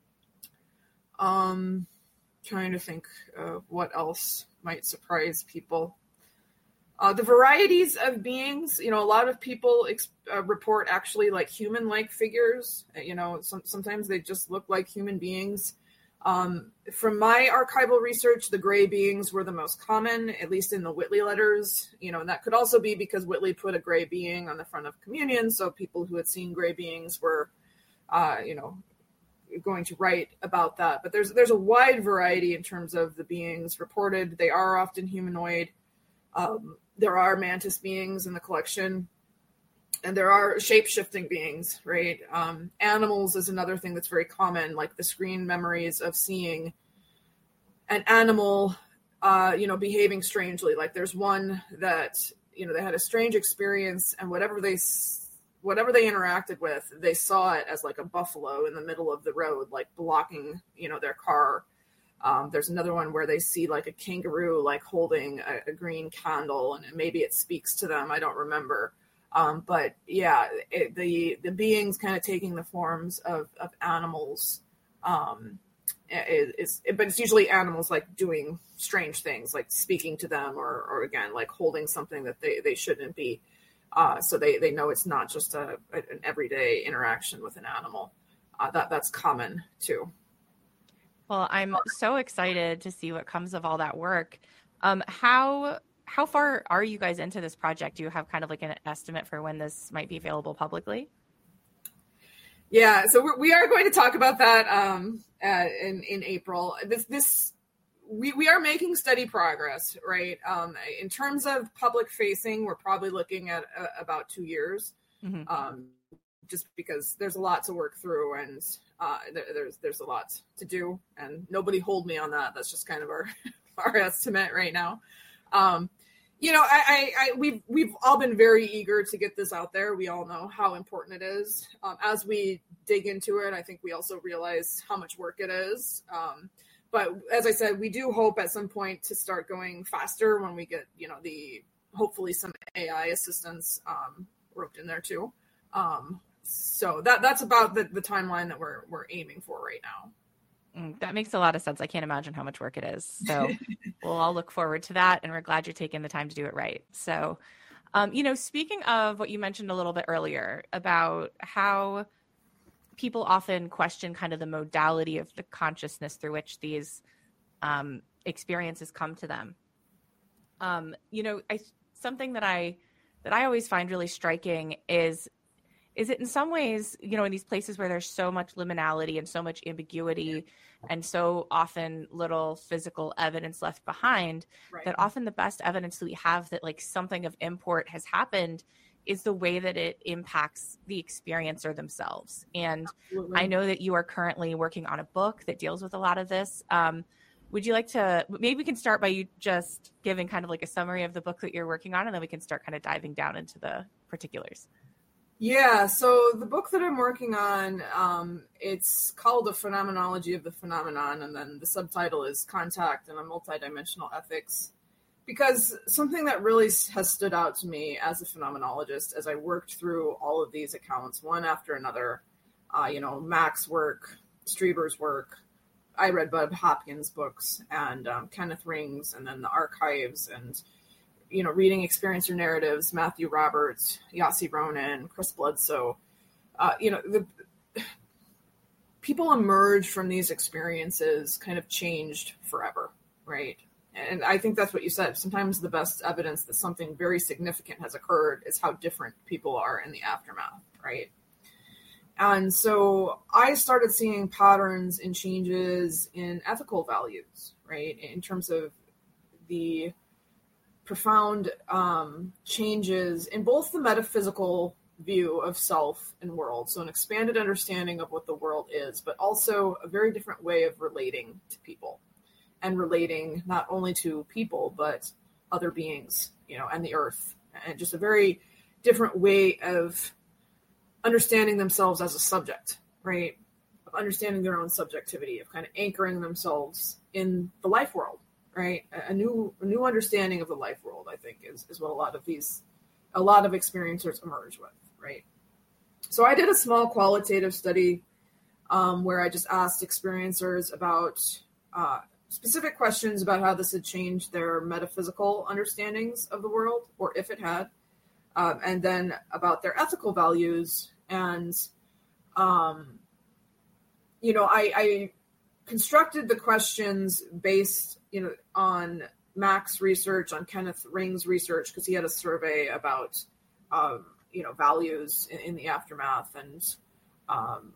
Um, trying to think of what else might surprise people. Uh, the varieties of beings, you know, a lot of people ex- uh, report actually like human-like figures. You know, some, sometimes they just look like human beings. Um, from my archival research, the gray beings were the most common, at least in the Whitley letters. You know, and that could also be because Whitley put a gray being on the front of communion. So people who had seen gray beings were, uh, you know, going to write about that. But there's there's a wide variety in terms of the beings reported. They are often humanoid. Um, there are mantis beings in the collection, and there are shape-shifting beings, right? Um, animals is another thing that's very common, like the screen memories of seeing an animal, uh, you know, behaving strangely. Like there's one that, you know, they had a strange experience, and whatever they, whatever they interacted with, they saw it as like a buffalo in the middle of the road, like blocking, you know, their car. Um, there's another one where they see like a kangaroo, like holding a, a green candle, and maybe it speaks to them. I don't remember. Um, but yeah, it, the, the beings kind of taking the forms of, of animals, um, is, is it, but it's usually animals like doing strange things, like speaking to them, or, or again, like holding something that they, they shouldn't be. Uh, so they, they know it's not just a, an everyday interaction with an animal. Uh, that that's common too. Well, I'm so excited to see what comes of all that work. Um, how how far are you guys into this project? Do you have kind of like an estimate for when this might be available publicly? Yeah, so we're, we are going to talk about that um, uh, in in April. This this we we are making steady progress, right? Um, in terms of public facing, we're probably looking at uh, about two years. Mm-hmm. Um, just because there's a lot to work through, and uh, there, there's there's a lot to do, and nobody hold me on that. That's just kind of our our estimate right now. Um, you know, I, I, I we've we've all been very eager to get this out there. We all know how important it is. Um, as we dig into it, I think we also realize how much work it is. Um, but as I said, we do hope at some point to start going faster when we get, you know, the hopefully some A I assistance um, roped in there too. Um, So that that's about the, the timeline that we're we're aiming for right now. Mm, that makes a lot of sense. I can't imagine how much work it is. So we'll all look forward to that, and we're glad you're taking the time to do it right. So, um, you know, speaking of what you mentioned a little bit earlier about how people often question kind of the modality of the consciousness through which these um, experiences come to them. Um, you know, I something that I that I always find really striking is is it in some ways, you know, in these places where there's so much liminality and so much ambiguity and so often little physical evidence left behind, right, that often the best evidence that we have that like something of import has happened is the way that it impacts the experiencer themselves. And Absolutely. I know that you are currently working on a book that deals with a lot of this. Um, would you like to, maybe we can start by you just giving kind of like a summary of the book that you're working on, and then we can start kind of diving down into the particulars. Yeah, so the book that I'm working on, um, it's called A Phenomenology of the Phenomenon, and then the subtitle is Contact and a Multidimensional Ethics. Because something that really has stood out to me as a phenomenologist as I worked through all of these accounts, one after another, uh, you know, Mac's work, Strieber's work, I read Bob Hopkins' books, and um, Kenneth Ring's, and then the archives, and, you know, reading experiencer narratives, Matthew Roberts, Yossi Ronan, Chris Bledsoe. Uh, you know, the people emerge from these experiences kind of changed forever, right? And I think that's what you said. Sometimes the best evidence that something very significant has occurred is how different people are in the aftermath, right? And so I started seeing patterns and changes in ethical values, right? In terms of the profound um, changes in both the metaphysical view of self and world, so an expanded understanding of what the world is, but also a very different way of relating to people. And relating not only to people, but other beings, you know, and the earth, and just a very different way of understanding themselves as a subject, right? Of understanding their own subjectivity, of kind of anchoring themselves in the life world, right? A new, a new understanding of the life world, I think, is, is what a lot of these, a lot of experiencers emerge with, right? So I did a small qualitative study um, where I just asked experiencers about, uh, specific questions about how this had changed their metaphysical understandings of the world, or if it had, um, and then about their ethical values. And, um, you know, I, I constructed the questions based, you know, on Mac's research, on Kenneth Ring's research, because he had a survey about, um, you know, values in, in the aftermath, and um,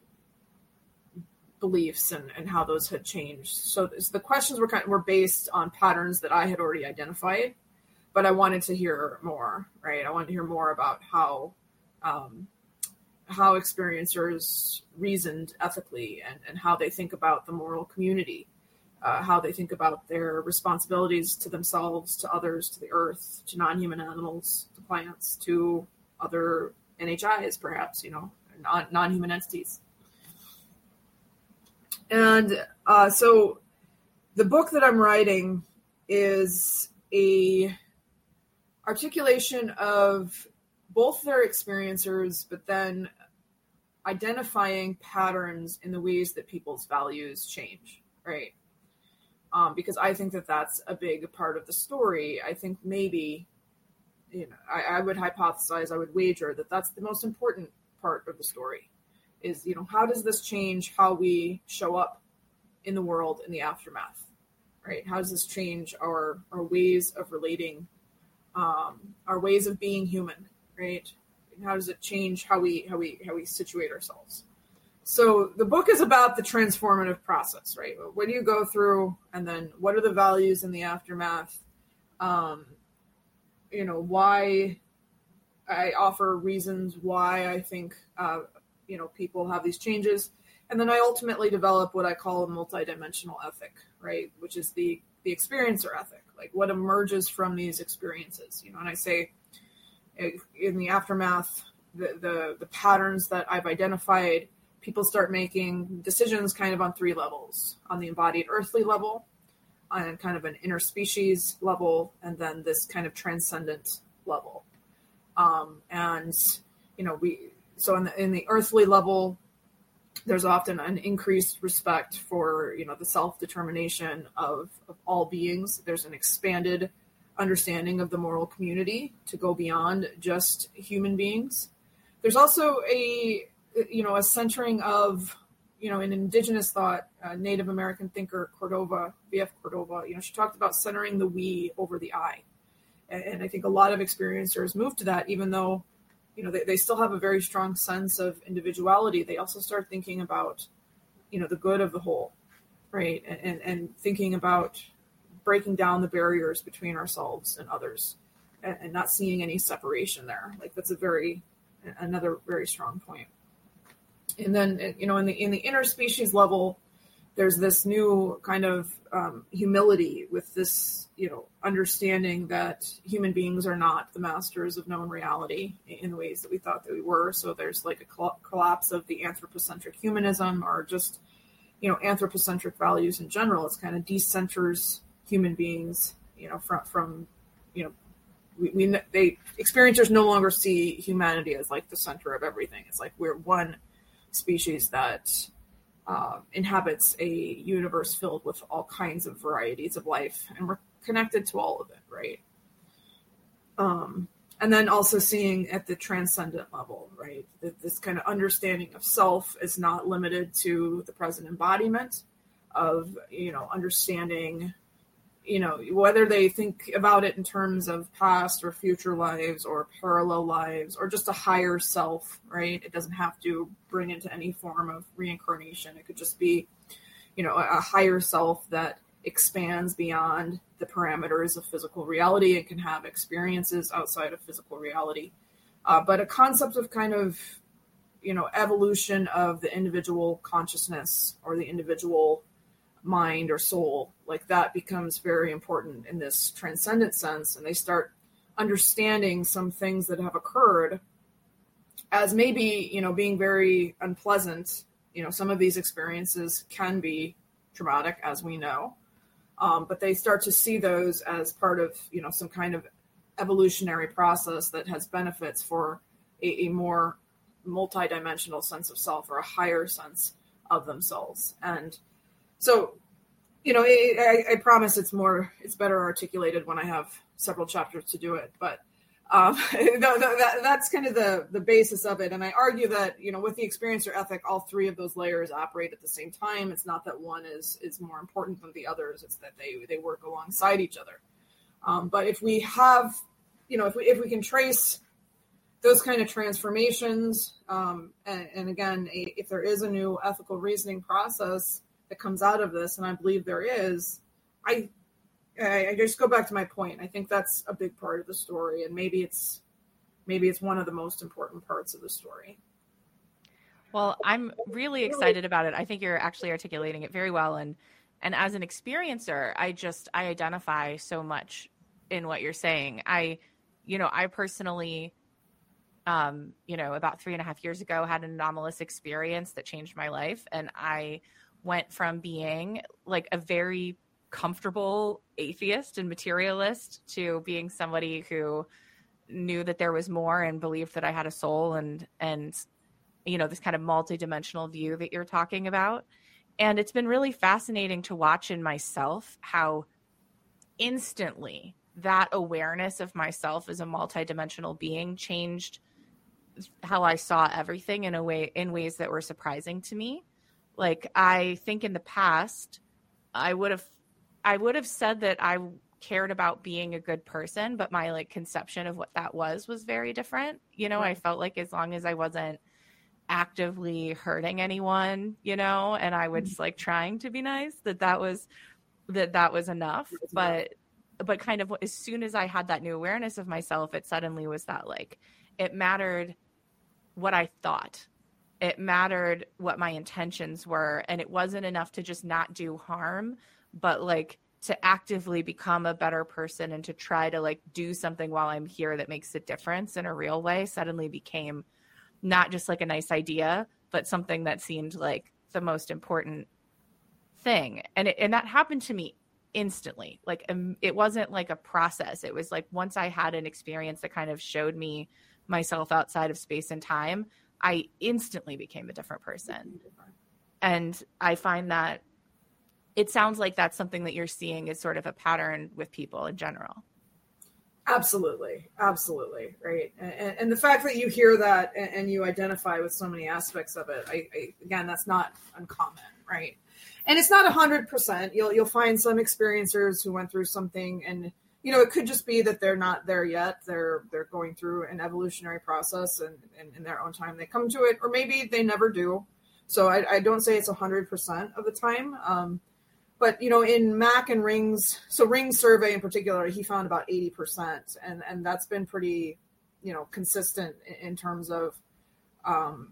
beliefs and, and how those had changed. So the questions were kind of, were based on patterns that I had already identified, but I wanted to hear more, right? I wanted to hear more about how um, how experiencers reasoned ethically, and, and how they think about the moral community, uh, how they think about their responsibilities to themselves, to others, to the earth, to non-human animals, to plants, to other N H Is, perhaps, you know, non- non-human entities. And uh, so the book that I'm writing is a articulation of both their experiencers, but then identifying patterns in the ways that people's values change, right? Um, because I think that that's a big part of the story. I think maybe, you know, I, I would hypothesize, I would wager that that's the most important part of the story. Is, you know, how does this change how we show up in the world in the aftermath, right? How does this change our, our ways of relating, um, our ways of being human, right? And how does it change how we how we how we situate ourselves? So the book is about the transformative process, right? What do you go through, and then what are the values in the aftermath? Um, you know, why I offer reasons why I think. Uh, you know, people have these changes. And then I ultimately develop what I call a multidimensional ethic, right? Which is the, the experiencer ethic, like what emerges from these experiences, you know, and I say in the aftermath, the, the, the patterns that I've identified, people start making decisions kind of on three levels: on the embodied earthly level, on kind of an interspecies level, and then this kind of transcendent level. Um, and, you know, we, So in the, in the earthly level, there's often an increased respect for, you know, the self-determination of, of all beings. There's an expanded understanding of the moral community to go beyond just human beings. There's also a, you know, a centering of, you know, in indigenous thought, uh, Native American thinker Cordova, B F Cordova, you know, she talked about centering the we over the I. And, and I think a lot of experiencers move to that, even though you know, they, they still have a very strong sense of individuality. They also start thinking about, you know, the good of the whole, right? And, and, and thinking about breaking down the barriers between ourselves and others, and, and not seeing any separation there. Like that's a very, another very strong point. And then, you know, in the, in the interspecies level, there's this new kind of um, humility with this, you know, understanding that human beings are not the masters of known reality in the ways that we thought that we were. So there's like a cl- collapse of the anthropocentric humanism, or just, you know, anthropocentric values in general. It's kind of decenters human beings, you know, from, from, you know, we, we they experiencers no longer see humanity as like the center of everything. It's like we're one species that uh, inhabits a universe filled with all kinds of varieties of life, and we're connected to all of it, right? Um, and then also seeing at the transcendent level, right, that this kind of understanding of self is not limited to the present embodiment of, you know, understanding, you know, whether they think about it in terms of past or future lives or parallel lives or just a higher self, right? It doesn't have to bring into any form of reincarnation. It could just be, you know, a higher self that expands beyond the parameters of physical reality and can have experiences outside of physical reality. Uh, but a concept of kind of, you know, evolution of the individual consciousness or the individual mind or soul, like that becomes very important in this transcendent sense. And they start understanding some things that have occurred as maybe, you know, being very unpleasant. You know, some of these experiences can be traumatic, as we know, um, but they start to see those as part of, you know, some kind of evolutionary process that has benefits for a, a more multidimensional sense of self, or a higher sense of themselves. And so, you know, I, I promise it's more, it's better articulated when I have several chapters to do it. But um, that, that's kind of the, the basis of it. And I argue that, you know, with the experiencer ethic, all three of those layers operate at the same time. It's not that one is is more important than the others. It's that they they work alongside each other. Um, but if we have, you know, if we if we can trace those kind of transformations, um, and, and again, a, if there is a new ethical reasoning process that comes out of this, and I believe there is, I, I just go back to my point. I think that's a big part of the story, and maybe it's maybe it's one of the most important parts of the story. Well, I'm really excited about it. I think you're actually articulating it very well, and and as an experiencer, I just I identify so much in what you're saying. I, you know, I personally, um, you know, about three and a half years ago, had an anomalous experience that changed my life, and I went from being like a very comfortable atheist and materialist to being somebody who knew that there was more and believed that I had a soul, and, and, you know, this kind of multidimensional view that you're talking about. And it's been really fascinating to watch in myself how instantly that awareness of myself as a multidimensional being changed how I saw everything in a way, in ways that were surprising to me. Like, I think in the past, I would have, I would have said that I cared about being a good person, but my like conception of what that was was very different. You know, I felt like as long as I wasn't actively hurting anyone, you know, and I was like trying to be nice, that that was, that that was enough. But, but kind of as soon as I had that new awareness of myself, it suddenly was that like, it mattered what I thought. It mattered what my intentions were. And it wasn't enough to just not do harm, but like to actively become a better person and to try to like do something while I'm here that makes a difference in a real way suddenly became not just like a nice idea, but something that seemed like the most important thing. And it, and that happened to me instantly. Like, um, it wasn't like a process. It was like, once I had an experience that kind of showed me myself outside of space and time, I instantly became a different person. And I find that it sounds like that's something that you're seeing is sort of a pattern with people in general. Absolutely. Absolutely. Right. And, and the fact that you hear that and, and you identify with so many aspects of it, I, I again, that's not uncommon. Right. And it's not a hundred percent. You'll, you'll find some experiencers who went through something and you know, it could just be that they're not there yet. They're they're going through an evolutionary process, and, and in their own time they come to it, or maybe they never do. So I, I don't say it's one hundred percent of the time. Um, but, you know, in Mac and Ring's, so Ring's survey in particular, he found about eighty percent. And, and that's been pretty, you know, consistent in, in terms of, um,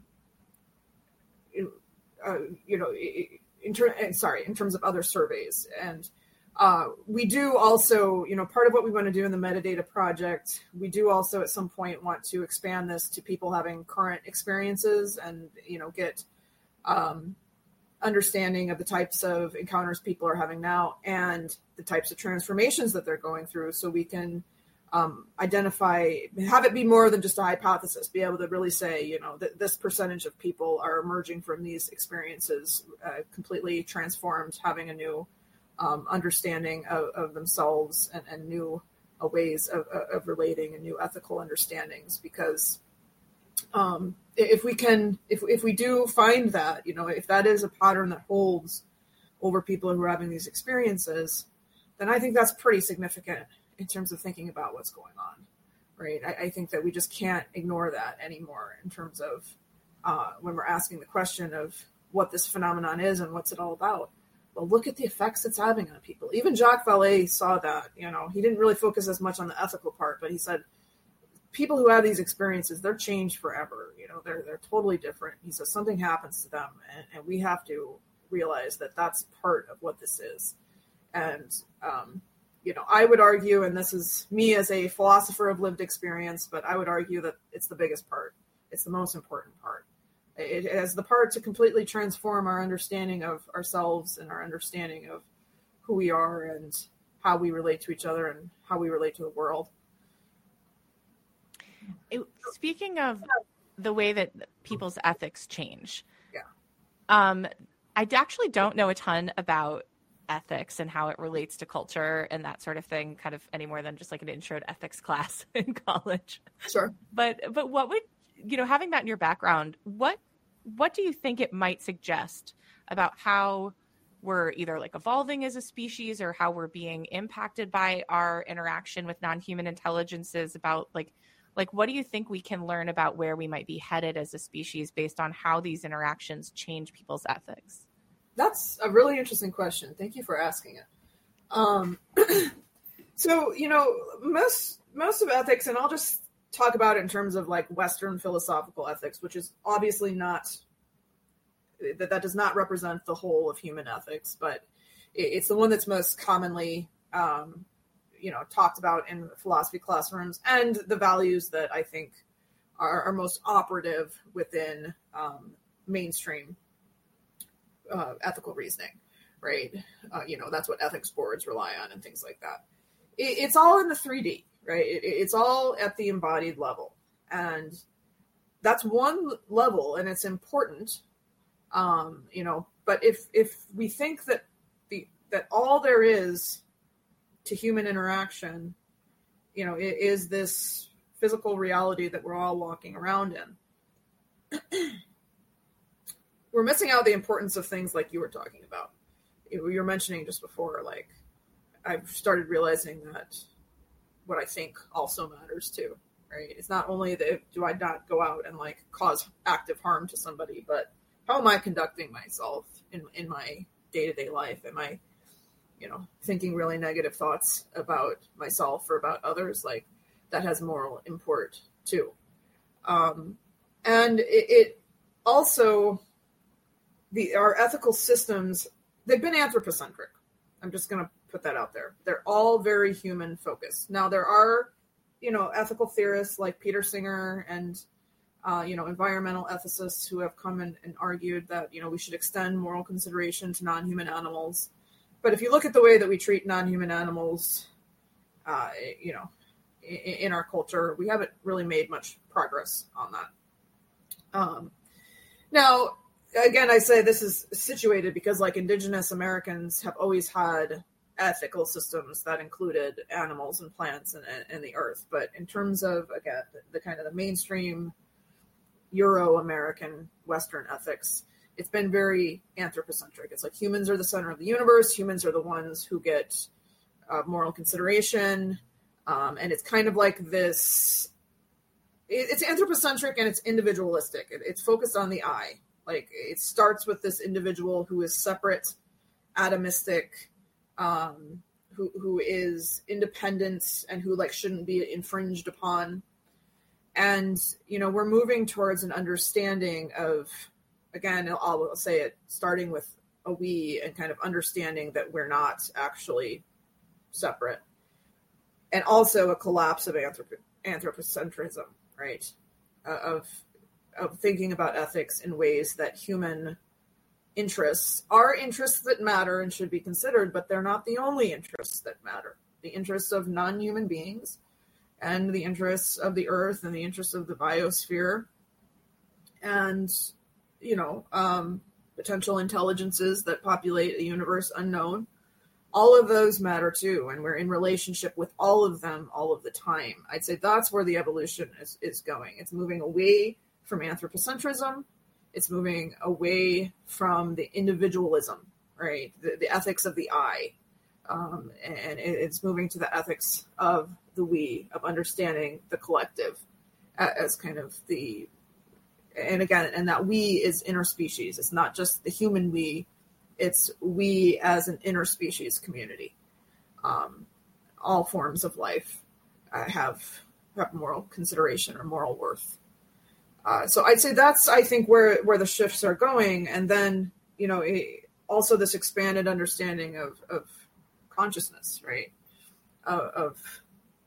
uh, you know, in ter- sorry, in terms of other surveys. And uh, we do also, you know, part of what we want to do in the metadata project, we do also at some point want to expand this to people having current experiences and, you know, get um, understanding of the types of encounters people are having now and the types of transformations that they're going through, so we can um, identify, have it be more than just a hypothesis, be able to really say, you know, that this percentage of people are emerging from these experiences uh, completely transformed, having a new um, understanding of, of themselves and, and new uh, ways of, of relating and new ethical understandings. Because um, if we can, if if we do find that, you know, if that is a pattern that holds over people who are having these experiences, then I think that's pretty significant in terms of thinking about what's going on, right? I, I think that we just can't ignore that anymore in terms of uh, when we're asking the question of what this phenomenon is and what's it all about. Well, look at the effects it's having on people. Even Jacques Vallée saw that. You know, he didn't really focus as much on the ethical part, but he said people who have these experiences, they're changed forever. You know, they're they're totally different. He says something happens to them, and, and we have to realize that that's part of what this is. And um, you know, I would argue, and this is me as a philosopher of lived experience, but I would argue that it's the biggest part. It's the most important part. It has the part to completely transform our understanding of ourselves and our understanding of who we are and how we relate to each other and how we relate to the world. It, speaking of the way that people's ethics change, yeah, um, I actually don't know a ton about ethics and how it relates to culture and that sort of thing, kind of any more than just like an intro to ethics class in college. Sure. But but what would, you know, having that in your background, what what do you think it might suggest about how we're either like evolving as a species or how we're being impacted by our interaction with non-human intelligences? About like like what do you think we can learn about where we might be headed as a species based on how these interactions change people's ethics? That's a really interesting question. Thank you for asking it. Um, so, you know, most most of ethics, and I'll just talk about it in terms of like Western philosophical ethics, which is obviously not, that that does not represent the whole of human ethics, but it's the one that's most commonly, um, you know, talked about in philosophy classrooms, and the values that I think are, are most operative within um, mainstream uh, ethical reasoning, right? Uh, you know, that's what ethics boards rely on and things like that. It, it's all in the three D. Right. It, it's all at the embodied level, and that's one level, and it's important. Um, you know, but if if we think that the that all there is to human interaction, you know, it is this physical reality that we're all walking around in, we're missing out the importance of things like you were talking about. You were mentioning just before, like I've started realizing that what I think also matters too, right? It's not only that do I not go out and like cause active harm to somebody, but how am I conducting myself in, in my day-to-day life? Am I, you know, thinking really negative thoughts about myself or about others? Like that has moral import too. Um, and it, it also, the our ethical systems, they've been anthropocentric. I'm just going to put that out there. They're all very human focused. Now there are, you know, ethical theorists like Peter Singer and, uh, you know, environmental ethicists who have come in and argued that, you know, we should extend moral consideration to non-human animals. But if you look at the way that we treat non-human animals, uh, you know, in, in our culture, we haven't really made much progress on that. Um, now, again, I say this is situated because like Indigenous Americans have always had ethical systems that included animals and plants and, and the earth. But in terms of, again, the, the kind of the mainstream Euro-American Western ethics, it's been very anthropocentric. It's like humans are the center of the universe. Humans are the ones who get uh, moral consideration. Um, and it's kind of like this, it, it's anthropocentric and it's individualistic. It, it's focused on the I. Like it starts with this individual who is separate, atomistic, um, who who is independent and who like shouldn't be infringed upon. And, you know, we're moving towards an understanding of, again, I'll, I'll say it, starting with a we and kind of understanding that we're not actually separate. And also a collapse of anthrop- anthropocentrism, right? Uh, of of thinking about ethics in ways that human interests are interests that matter and should be considered, but they're not the only interests that matter. The interests of non-human beings and the interests of the earth and the interests of the biosphere and, you know, um, potential intelligences that populate a universe unknown. All of those matter too, and we're in relationship with all of them all of the time. I'd say that's where the evolution is, is going. It's moving away from anthropocentrism. It's moving away from the individualism, right? The, the ethics of the I. Um, and it, it's moving to the ethics of the we, of understanding the collective as kind of the, and again, and that we is interspecies. It's not just the human we, it's we as an interspecies community. Um, all forms of life uh, have, have moral consideration or moral worth. Uh, so I'd say that's, I think, where, where the shifts are going. And then, you know, it, also this expanded understanding of, of consciousness, right? Uh, of,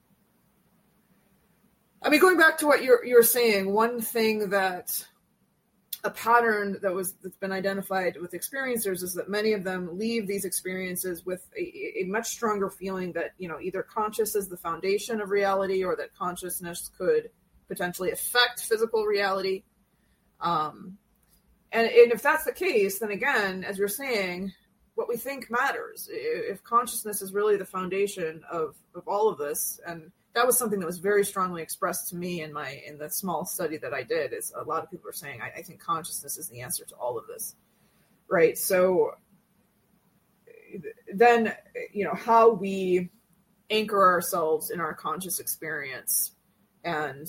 I mean, going back to what you're, you're saying, one thing that a pattern that was, that's been identified with experiencers is that many of them leave these experiences with a, a much stronger feeling that, you know, either conscious is the foundation of reality or that consciousness could potentially affect physical reality. Um, and, and if that's the case, then again, as you're saying, what we think matters. If consciousness is really the foundation of, of all of this, and that was something that was very strongly expressed to me in my in the small study that I did, is a lot of people are saying, I, I think consciousness is the answer to all of this, right? So then, you know, how we anchor ourselves in our conscious experience and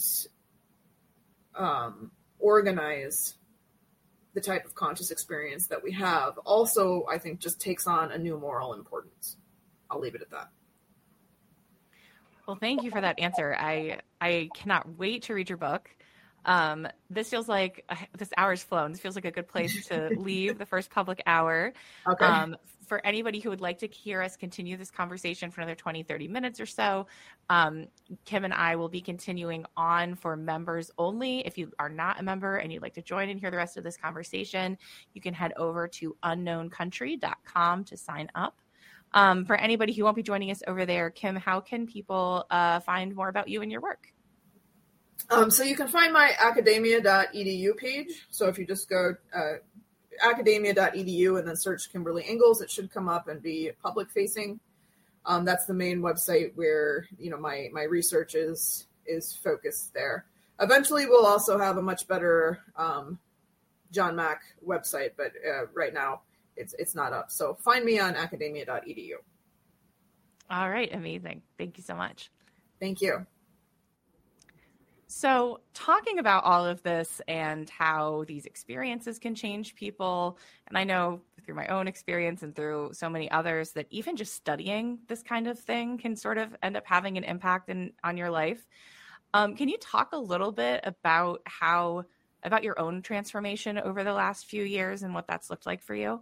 um, organize the type of conscious experience that we have also, I think, just takes on a new moral importance. I'll leave it at that. Well, thank you for that answer. I I cannot wait to read your book. Um, this feels like uh, this hour's flown. This feels like a good place to leave the first public hour. Okay. Um, for anybody who would like to hear us continue this conversation for another twenty, thirty minutes or so, um, Kim and I will be continuing on for members only. If you are not a member and you'd like to join and hear the rest of this conversation, you can head over to unknown country dot com to sign up. Um, for anybody who won't be joining us over there, Kim, how can people uh, find more about you and your work? Um, so you can find my academia dot e d u page. So if you just go uh, academia dot e d u and then search Kimberly Engels, it should come up and be public facing. Um, that's the main website where, you know, my, my research is, is focused there. Eventually we'll also have a much better um, John Mack website, but uh, right now it's, it's not up. So find me on academia dot e d u. All right. Amazing. Thank you so much. Thank you. So talking about all of this and how these experiences can change people, and I know through my own experience and through so many others that even just studying this kind of thing can sort of end up having an impact in, on your life. Um, can you talk a little bit about how, about your own transformation over the last few years and what that's looked like for you?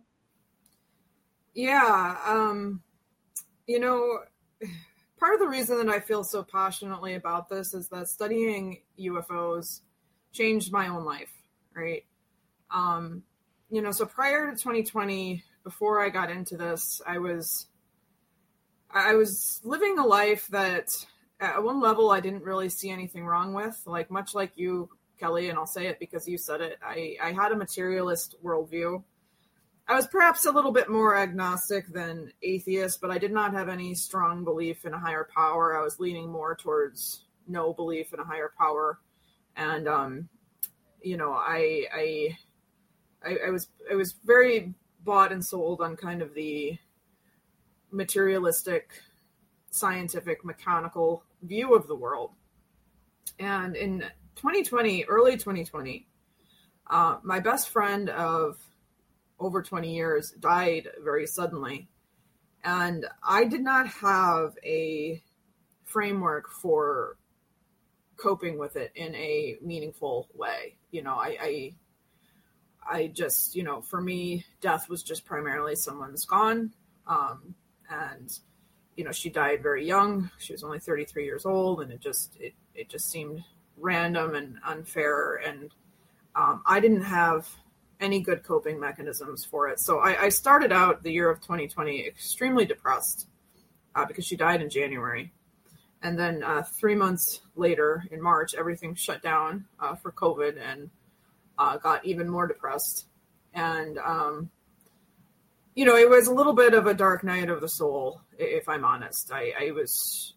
Yeah. Um, you know, part of the reason that I feel so passionately about this is that studying U F Os changed my own life, right? Um, you know, so prior to twenty twenty, before I got into this, I was, I was living a life that at one level I didn't really see anything wrong with, like much like you, Kelly, and I'll say it because you said it. I, I had a materialist worldview. I was perhaps a little bit more agnostic than atheist, but I did not have any strong belief in a higher power. I was leaning more towards no belief in a higher power. And, um, you know, I, I, I, I was, I was very bought and sold on kind of the materialistic scientific, mechanical view of the world. And in twenty twenty, early twenty twenty, uh, my best friend of over twenty years died very suddenly. And I did not have a framework for coping with it in a meaningful way. You know, I, I, I just, you know, for me, death was just primarily someone's gone. Um, and, you know, she died very young. She was only thirty-three years old, and it just, it, it just seemed random and unfair. And um, I didn't have any good coping mechanisms for it. So I, I started out the year of twenty twenty extremely depressed uh, because she died in January. And then uh, three months later in March, everything shut down uh, for COVID, and uh, got even more depressed. And, um, you know, it was a little bit of a dark night of the soul, if I'm honest. I, I was,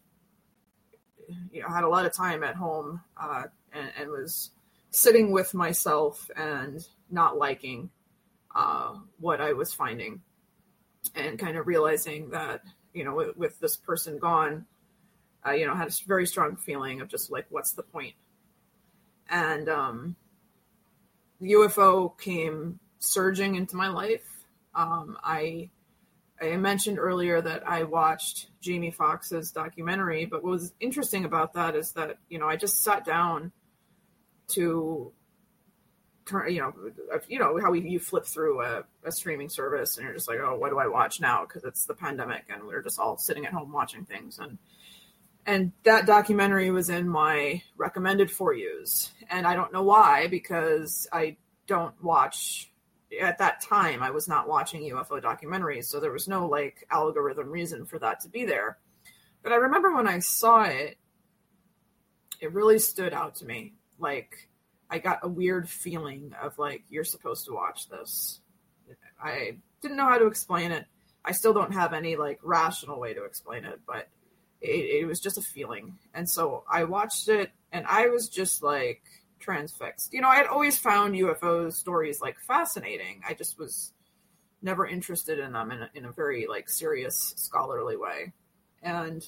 you know, had a lot of time at home uh, and, and was sitting with myself and not liking uh, what I was finding, and kind of realizing that, you know, with, with this person gone, I, you know, had a very strong feeling of just like, what's the point? And um, the U F O came surging into my life. Um, I I mentioned earlier that I watched Jamie Foxx's documentary, but what was interesting about that is that, you know, I just sat down to turn, you know, you know how we, you flip through a, a streaming service and you're just like, oh, what do I watch now? Because it's the pandemic and we're just all sitting at home watching things. And And that documentary was in my recommended for yous. And I don't know why, because I don't watch, at that time, I was not watching U F O documentaries. So there was no like algorithm reason for that to be there. But I remember when I saw it, it really stood out to me. Like, I got a weird feeling of like, you're supposed to watch this. I didn't know how to explain it. I still don't have any like rational way to explain it, but It, it was just a feeling. And so I watched it and I was just like transfixed. You know, I had always found U F O stories like fascinating. I just was never interested in them in a, in a very like serious scholarly way. And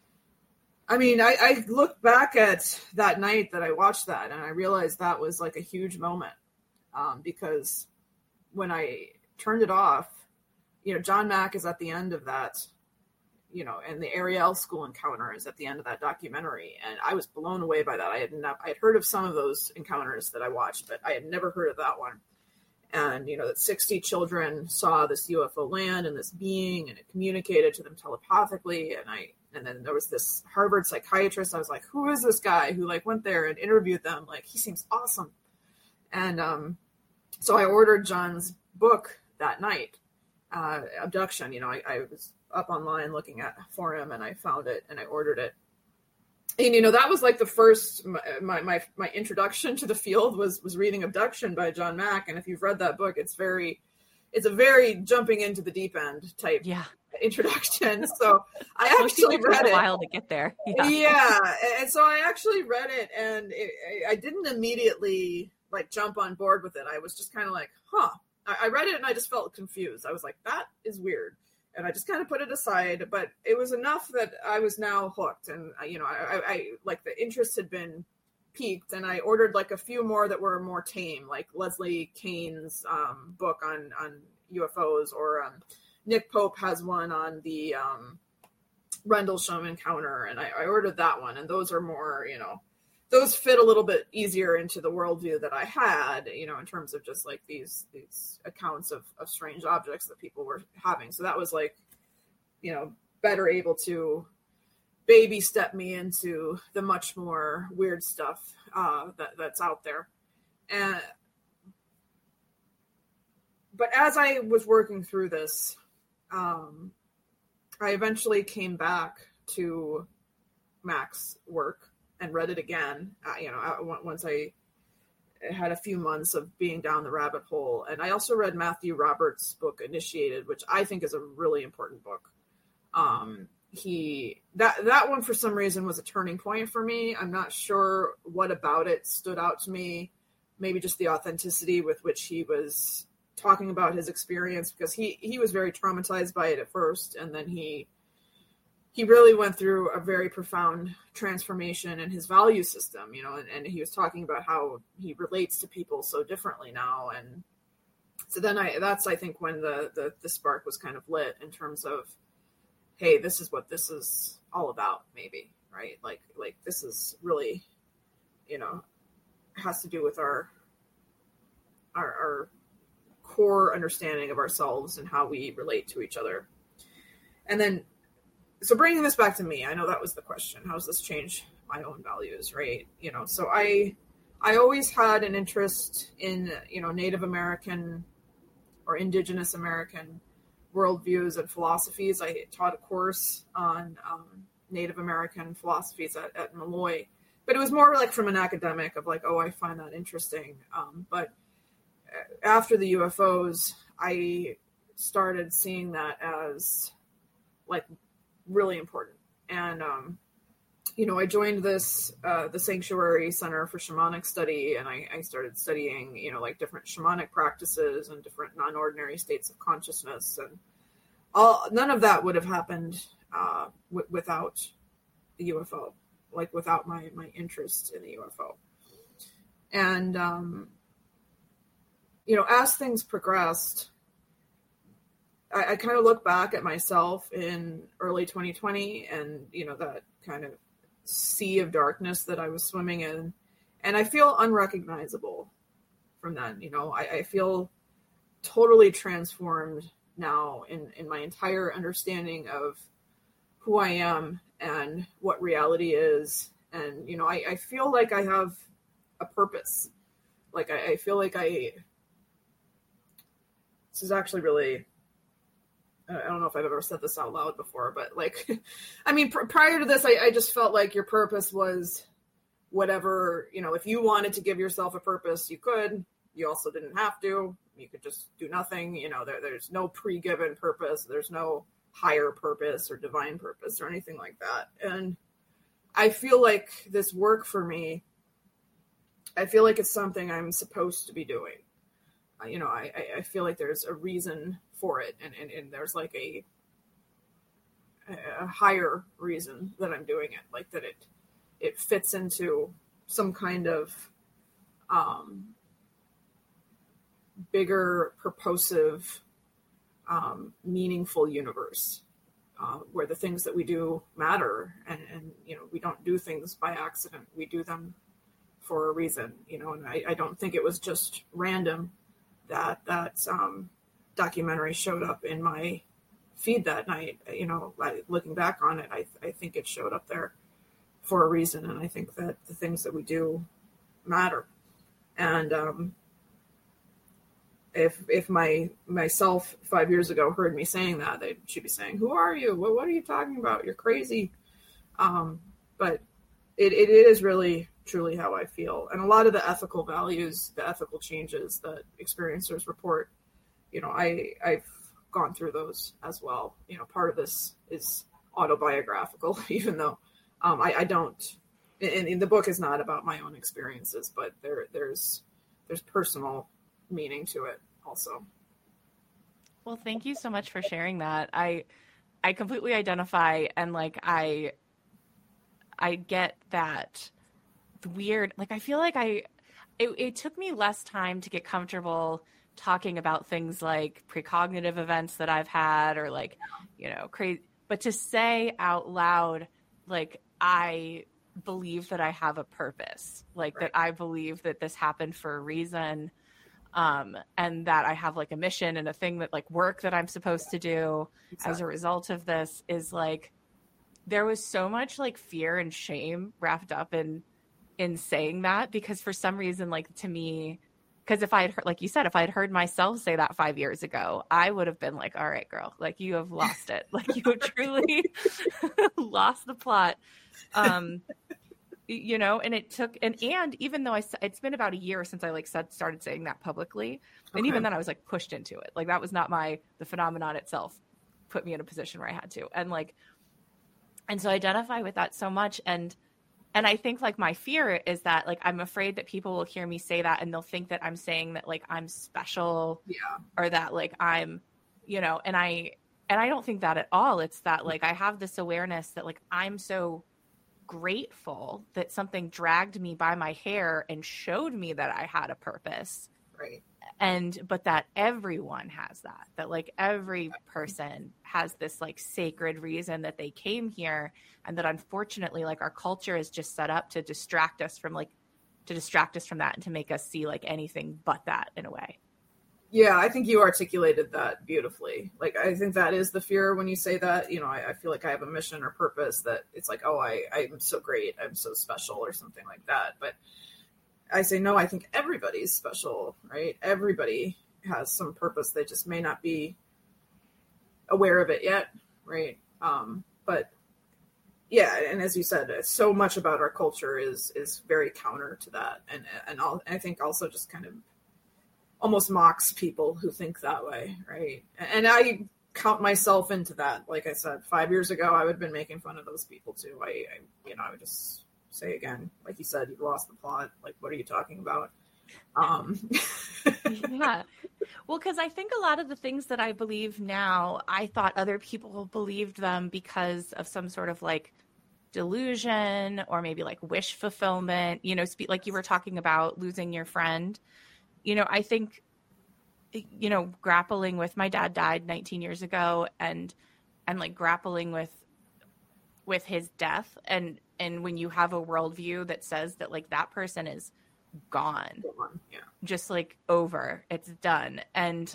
I mean, I, I look back at that night that I watched that and I realized that was like a huge moment um, because when I turned it off, you know, John Mack is at the end of that, you know, and the Ariel school encounter is at the end of that documentary. And I was blown away by that. I had not, I had heard of some of those encounters that I watched, but I had never heard of that one. And, you know, that sixty children saw this U F O land and this being, and it communicated to them telepathically. And I, and then there was this Harvard psychiatrist. I was like, who is this guy who like went there and interviewed them? Like, he seems awesome. And um, so I ordered John's book that night, uh, Abduction. You know, I, I was up online looking at for him and I found it and I ordered it. And, you know, that was like the first, my, my, my introduction to the field was, was reading Abduction by John Mack. And if you've read that book, it's very, it's a very jumping into the deep end type yeah. introduction. So I actually read it. A while to get there. Yeah. yeah. And so I actually read it and it, I didn't immediately like jump on board with it. I was just kind of like, huh, I read it and I just felt confused. I was like, that is weird. And I just kind of put it aside, but it was enough that I was now hooked. And, you know, I, I like the interest had been piqued and I ordered like a few more that were more tame, like Leslie Kane's um, book on, on U F Os, or um, Nick Pope has one on the um, Rendlesham encounter. And I, I ordered that one. And those are more, you know, those fit a little bit easier into the worldview that I had, you know, in terms of just like these, these accounts of, of strange objects that people were having. So that was like, you know, better able to baby step me into the much more weird stuff uh, that, that's out there. And, but as I was working through this, um, I eventually came back to Mack's work and read it again, uh, you know, once I had a few months of being down the rabbit hole. And I also read Matthew Roberts' book, Initiated, which I think is a really important book. Um, he, that, that one for some reason was a turning point for me. I'm not sure what about it stood out to me. Maybe just the authenticity with which he was talking about his experience, because he, he was very traumatized by it at first. And then he, he really went through a very profound transformation in his value system, you know, and, and he was talking about how he relates to people so differently now. And so then I, that's, I think when the, the, the spark was kind of lit in terms of, hey, this is what this is all about, maybe, right? Like, like this is really, you know, has to do with our, our, our core understanding of ourselves and how we relate to each other. And then, so bringing this back to me, I know that was the question. How does this change my own values, right? You know, so I, I always had an interest in, you know, Native American or Indigenous American worldviews and philosophies. I taught a course on um, Native American philosophies at, at Molloy, but it was more like from an academic of like, oh, I find that interesting. Um, but after the U F Os, I started seeing that as like really important. And, um, you know, I joined this, uh, the Sanctuary Center for Shamanic Study, and I, I started studying, you know, like different shamanic practices and different non-ordinary states of consciousness. And all, none of that would have happened uh, w- without the U F O, like without my, my interest in the U F O. And, um, you know, as things progressed, I, I kind of look back at myself in early twenty twenty and, you know, that kind of sea of darkness that I was swimming in. And I feel unrecognizable from then. You know, I, I feel totally transformed now in, in my entire understanding of who I am and what reality is. And, you know, I, I feel like I have a purpose. Like, I, I feel like I, this is actually really, I don't know if I've ever said this out loud before, but like, I mean, pr- prior to this, I, I just felt like your purpose was whatever, you know, if you wanted to give yourself a purpose, you could. You also didn't have to. You could just do nothing. You know, there, there's no pre-given purpose. There's no higher purpose or divine purpose or anything like that. And I feel like this work for me, I feel like it's something I'm supposed to be doing. Uh, you know, I, I feel like there's a reason for it, and, and, and there's like a a higher reason that I'm doing it, like that it it fits into some kind of um, bigger, purposive, um, meaningful universe uh, where the things that we do matter, and, and you know, we don't do things by accident. We do them for a reason, you know, and I, I don't think it was just random that that um, documentary showed up in my feed that night. You know, like, looking back on it, I, I think it showed up there for a reason. And I think that the things that we do matter. And um, if if my myself five years ago heard me saying that, they she'd be saying, "Who are you? What, what are you talking about? You're crazy." Um, but it, it is really truly how I feel. And a lot of the ethical values, the ethical changes that experiencers report, you know, I, I've gone through those as well. You know, part of this is autobiographical, even though um, I, I don't, and, and the book is not about my own experiences, but there there's there's personal meaning to it also. Well, thank you so much for sharing that. I I completely identify, and like I I get that weird, like I feel like I it, it took me less time to get comfortable talking about things like precognitive events that I've had, or like, you know, crazy, but to say out loud, like, I believe that I have a purpose, like right. that I believe that this happened for a reason, um, and that I have like a mission and a thing that like work that I'm supposed to do exactly. as a result of this, is like, there was so much like fear and shame wrapped up in in saying that, because for some reason, like, to me, because if I had heard, like you said, if I had heard myself say that five years ago, I would have been like, all right, girl, like, you have lost it. Like, you have truly lost the plot. Um, you know, and it took, and, and even though I, it's been about a year since I like said, started saying that publicly. And okay. even then I was like pushed into it. Like, that was not my, the phenomenon itself put me in a position where I had to. And like, and so I identify with that so much. And, And I think like my fear is that like, I'm afraid that people will hear me say that and they'll think that I'm saying that like I'm special, yeah, or that like I'm, you know, and I, And I don't think that at all. It's that like, I have this awareness that like, I'm so grateful that something dragged me by my hair and showed me that I had a purpose. Right. And, but that everyone has that, that like every person has this like sacred reason that they came here. And that unfortunately, like our culture is just set up to distract us from like, to distract us from that and to make us see like anything but that in a way. Yeah, I think you articulated that beautifully. Like, I think that is the fear when you say that, you know, I, I feel like I have a mission or purpose, that it's like, oh, I, I'm so great, I'm so special or something like that. But I say, no, I think everybody's special, right? Everybody has some purpose. They just may not be aware of it yet, right? Um, but yeah, and as you said, so much about our culture is is very counter to that. And, and I'll, I think also just kind of almost mocks people who think that way, right? And I count myself into that. Like I said, five years ago, I would have been making fun of those people too. I, I you know, I would just say again, like you said, you've lost the plot. Like, what are you talking about? Um. Yeah. Well, because I think a lot of the things that I believe now, I thought other people believed them because of some sort of like delusion or maybe like wish fulfillment, you know, spe- like you were talking about losing your friend. You know, I think, you know, grappling with my dad died nineteen years ago and, and like grappling with, with his death. And, and when you have a worldview that says that like that person is gone, yeah. just like over, it's done. And,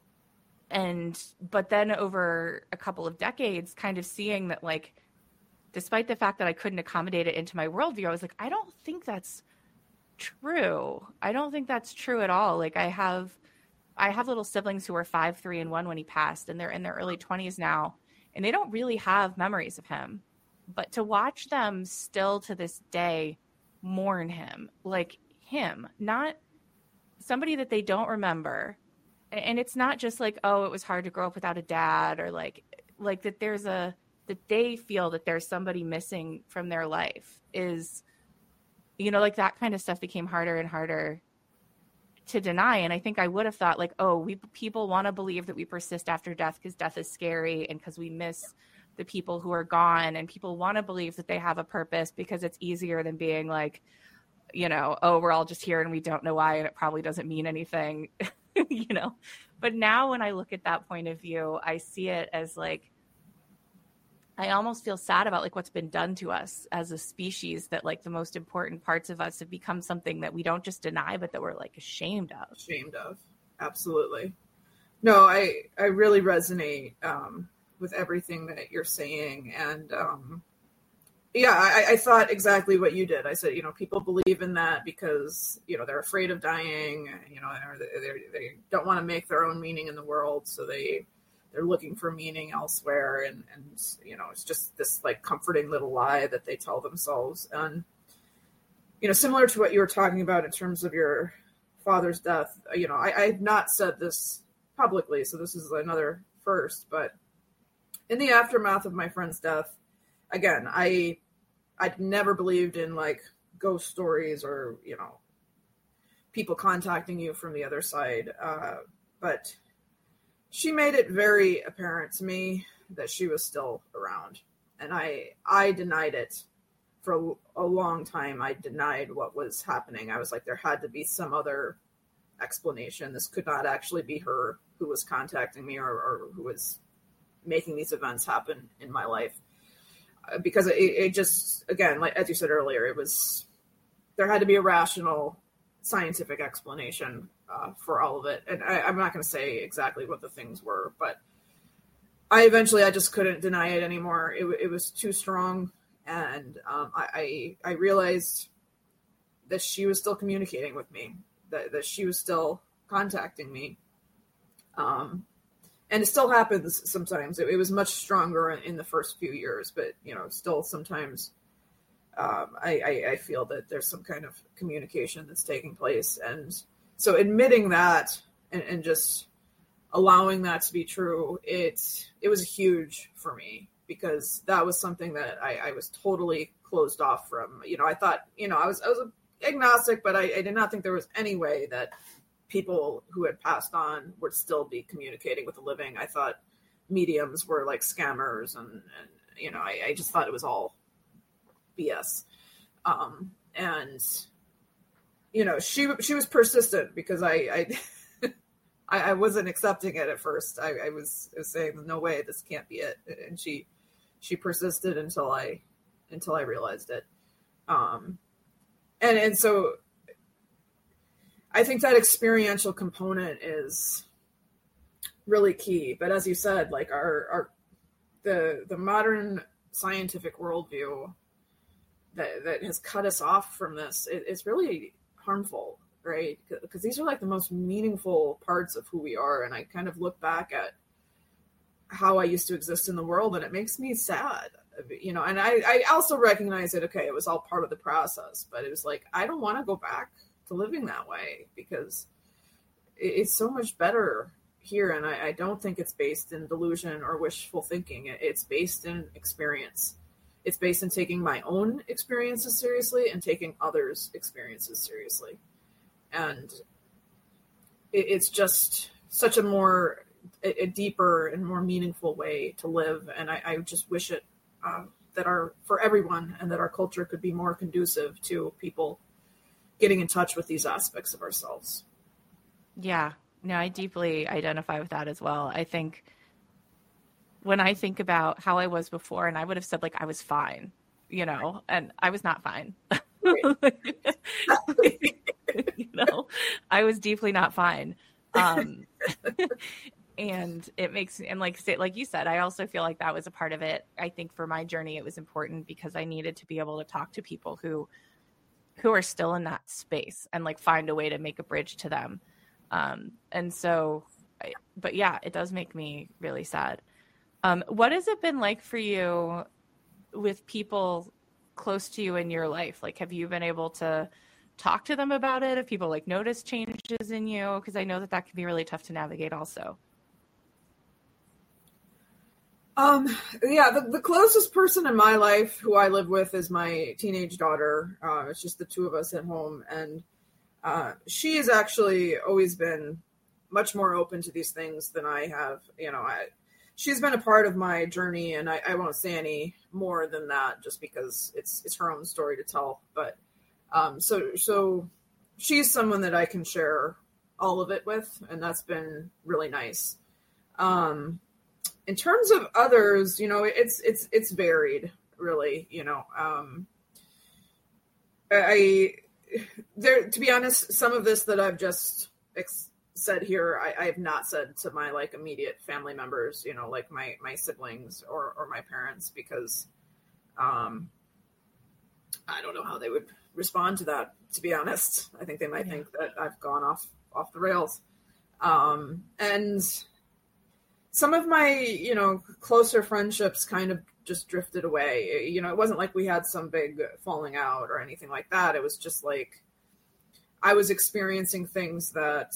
and, but then over a couple of decades, kind of seeing that like, despite the fact that I couldn't accommodate it into my worldview, I was like, I don't think that's true. I don't think that's true at all. Like I have, I have little siblings who were five, three, and one when he passed, and they're in their early twenties now, and they don't really have memories of him. But to watch them still to this day mourn him, like him, not somebody that they don't remember. And it's not just like, oh, it was hard to grow up without a dad, or like, like that there's a, that they feel that there's somebody missing from their life is, you know, like that kind of stuff became harder and harder to deny. And I think I would have thought like, oh, we people want to believe that we persist after death because death is scary and because we miss the people who are gone, and people want to believe that they have a purpose because it's easier than being like, you know, oh, we're all just here and we don't know why and it probably doesn't mean anything, you know. But now when I look at that point of view, I see it as like, I almost feel sad about like what's been done to us as a species, that like the most important parts of us have become something that we don't just deny, but that we're like ashamed of. Ashamed of. Absolutely. No, I, I really resonate um, with everything that you're saying. And um, yeah, I, I thought exactly what you did. I said, you know, people believe in that because, you know, they're afraid of dying, you know, or they, they don't want to make their own meaning in the world. So they, they're looking for meaning elsewhere. And, and, you know, it's just this like comforting little lie that they tell themselves. And, you know, similar to what you were talking about in terms of your father's death, you know, I, I've not said this publicly, so this is another first, but in the aftermath of my friend's death, again, I, I'd never believed in like ghost stories or, you know, people contacting you from the other side. Uh, but she made it very apparent to me that she was still around. And I, I denied it for a, a long time. I denied what was happening. I was like, there had to be some other explanation. This could not actually be her who was contacting me or, or who was making these events happen in my life. Uh, because it, it just, again, like as you said earlier, it was, there had to be a rational scientific explanation uh, for all of it. And I, I'm not going to say exactly what the things were, but I eventually, I just couldn't deny it anymore. It, it was too strong. And um, I, I, I realized that she was still communicating with me, that, that she was still contacting me. Um, and it still happens sometimes. It, it was much stronger in, in the first few years, but, you know, still sometimes um, I, I, I feel that there's some kind of communication that's taking place. And so admitting that and, and just allowing that to be true, it, it was huge for me, because that was something that I, I was totally closed off from. You know, I thought, you know, I was I was agnostic, but I, I did not think there was any way that people who had passed on would still be communicating with the living. I thought mediums were like scammers, and, and you know, I, I just thought it was all B S. Um, and you know, she she was persistent because I I, I, I wasn't accepting it at first. I, I was, I was saying, no way, this can't be it. And she she persisted until I until I realized it. Um, and and so I think that experiential component is really key. But as you said, like our our the the modern scientific worldview that that has cut us off from this, it, it's really harmful, right? Because these are like the most meaningful parts of who we are. And I kind of look back at how I used to exist in the world, and it makes me sad, you know. And I, I also recognize that, okay, it was all part of the process, but it was like, I don't want to go back to living that way, because it's so much better here. And I, I don't think it's based in delusion or wishful thinking. It's based in experience. It's based in taking my own experiences seriously and taking others' experiences seriously. And it, it's just such a more, a, a deeper and more meaningful way to live. And I, I just wish it, um, that our, for everyone, and that our culture could be more conducive to people getting in touch with these aspects of ourselves. Yeah, no, I deeply identify with that as well. I think when I think about how I was before, and I would have said like I was fine, you know, and I was not fine. You know, I was deeply not fine. Um, and it makes, and like, like you said, I also feel like that was a part of it. I think for my journey, it was important because I needed to be able to talk to people who, who are still in that space and like find a way to make a bridge to them. Um, and so, I, but yeah, it does make me really sad. Um, what has it been like for you with people close to you in your life? Like, have you been able to talk to them about it? Have people like noticed changes in you? Because I know that that can be really tough to navigate also. Um, yeah, the, the closest person in my life who I live with is my teenage daughter. Uh, it's just the two of us at home. And uh, she has actually always been much more open to these things than I have. You know, I, she's been a part of my journey, and I, I won't say any more than that just because it's it's her own story to tell. But um, so so she's someone that I can share all of it with, and that's been really nice. Um, in terms of others, you know, it's it's it's varied, really. You know, um, I there to be honest, some of this that I've just ex- said here, I, I have not said to my like immediate family members, you know, like my, my siblings or, or my parents, because um, I don't know how they would respond to that, to be honest. I think they might yeah. think that I've gone off, off the rails. Um, and some of my, you know, closer friendships kind of just drifted away. You know, it wasn't like we had some big falling out or anything like that. It was just like, I was experiencing things that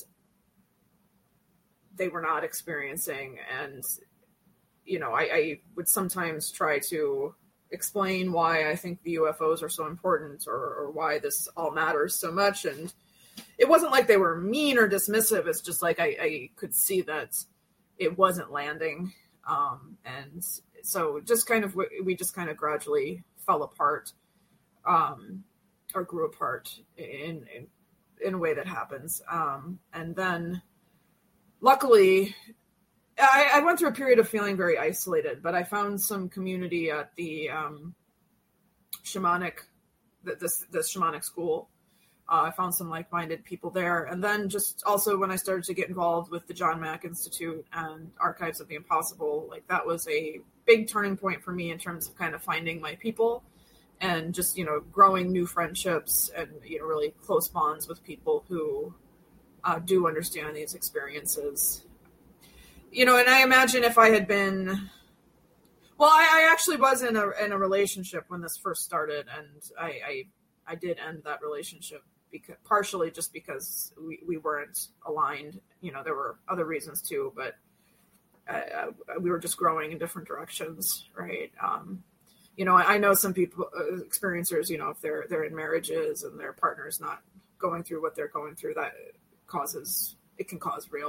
they were not experiencing. And, you know, I, I would sometimes try to explain why I think the U F Os are so important, or, or why this all matters so much. And it wasn't like they were mean or dismissive. It's just like, I, I could see that it wasn't landing. Um, and so just kind of, we just kind of gradually fell apart, um, or grew apart in, in, in a way that happens. Um, and then, luckily, I, I went through a period of feeling very isolated, but I found some community at the um, shamanic, the, this, this shamanic school. Uh, I found some like-minded people there. And then just also when I started to get involved with the John Mack Institute and Archives of the Impossible, like that was a big turning point for me in terms of kind of finding my people and just, you know, growing new friendships and, you know, really close bonds with people who Uh, do understand these experiences, you know. And I imagine if I had been, well, I, I actually was in a in a relationship when this first started, and I I, I did end that relationship because partially just because we, we weren't aligned. You know, there were other reasons too, but uh, we were just growing in different directions, right? Um, you know, I, I know some people, uh, experiencers, you know, if they're they're in marriages and their partner's not going through what they're going through, that causes, it can cause real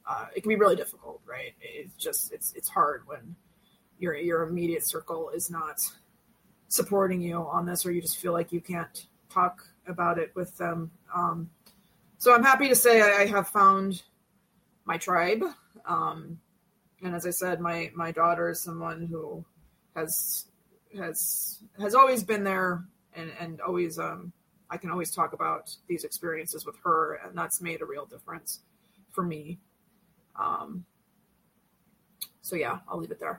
uh, it can be really difficult, right? It's just, it's, it's hard when your, your immediate circle is not supporting you on this, or you just feel like you can't talk about it with them. Um, so I'm happy to say I, I have found my tribe. Um, and as I said, my, my daughter is someone who has, has, has always been there, and, and always, um, I can always talk about these experiences with her, and that's made a real difference for me. Um, so yeah, I'll leave it there.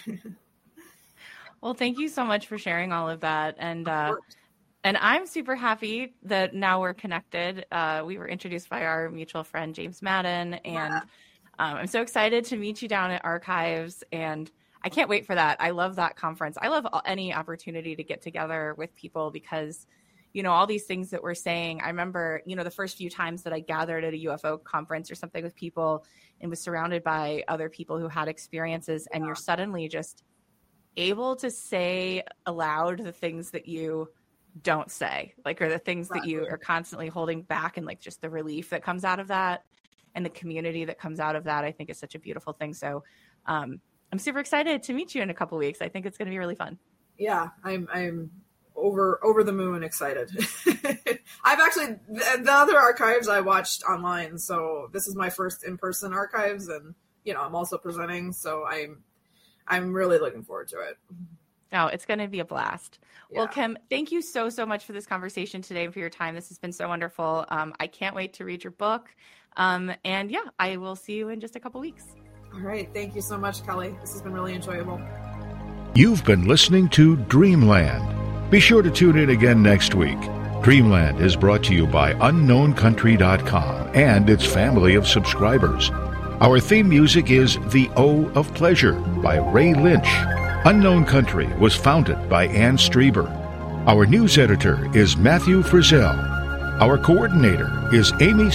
Well, thank you so much for sharing all of that. And, uh, and I'm super happy that now we're connected. Uh, we were introduced by our mutual friend, James Madden, and Yeah. um, I'm so excited to meet you down at Archives, and I can't wait for that. I love that conference. I love any opportunity to get together with people because, you know, all these things that we're saying, I remember, you know, the first few times that I gathered at a U F O conference or something with people and was surrounded by other people who had experiences, and Yeah. you're suddenly just able to say aloud the things that you don't say, like, or the things that you are constantly holding back, and like just the relief that comes out of that and the community that comes out of that, I think is such a beautiful thing. So um, I'm super excited to meet you in a couple of weeks. I think it's going to be really fun. Yeah, I'm, I'm over, over the moon excited. I've actually, the, the other archives I watched online. So this is my first in-person archives, and, you know, I'm also presenting. So I'm, I'm really looking forward to it. Oh, it's going to be a blast. Yeah. Well, Kim, thank you so, so much for this conversation today and for your time. This has been so wonderful. Um, I can't wait to read your book. Um, and yeah, I will see you in just a couple weeks. All right. Thank you so much, Kelly. This has been really enjoyable. You've been listening to Dreamland. Be sure to tune in again next week. Dreamland is brought to you by unknown country dot com and its family of subscribers. Our theme music is The O of Pleasure by Ray Lynch. Unknown Country was founded by Ann Strieber. Our news editor is Matthew Frizzell. Our coordinator is Amy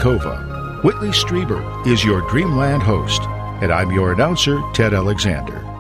Safrankova. Whitley Strieber is your Dreamland host, and I'm your announcer, Ted Alexander.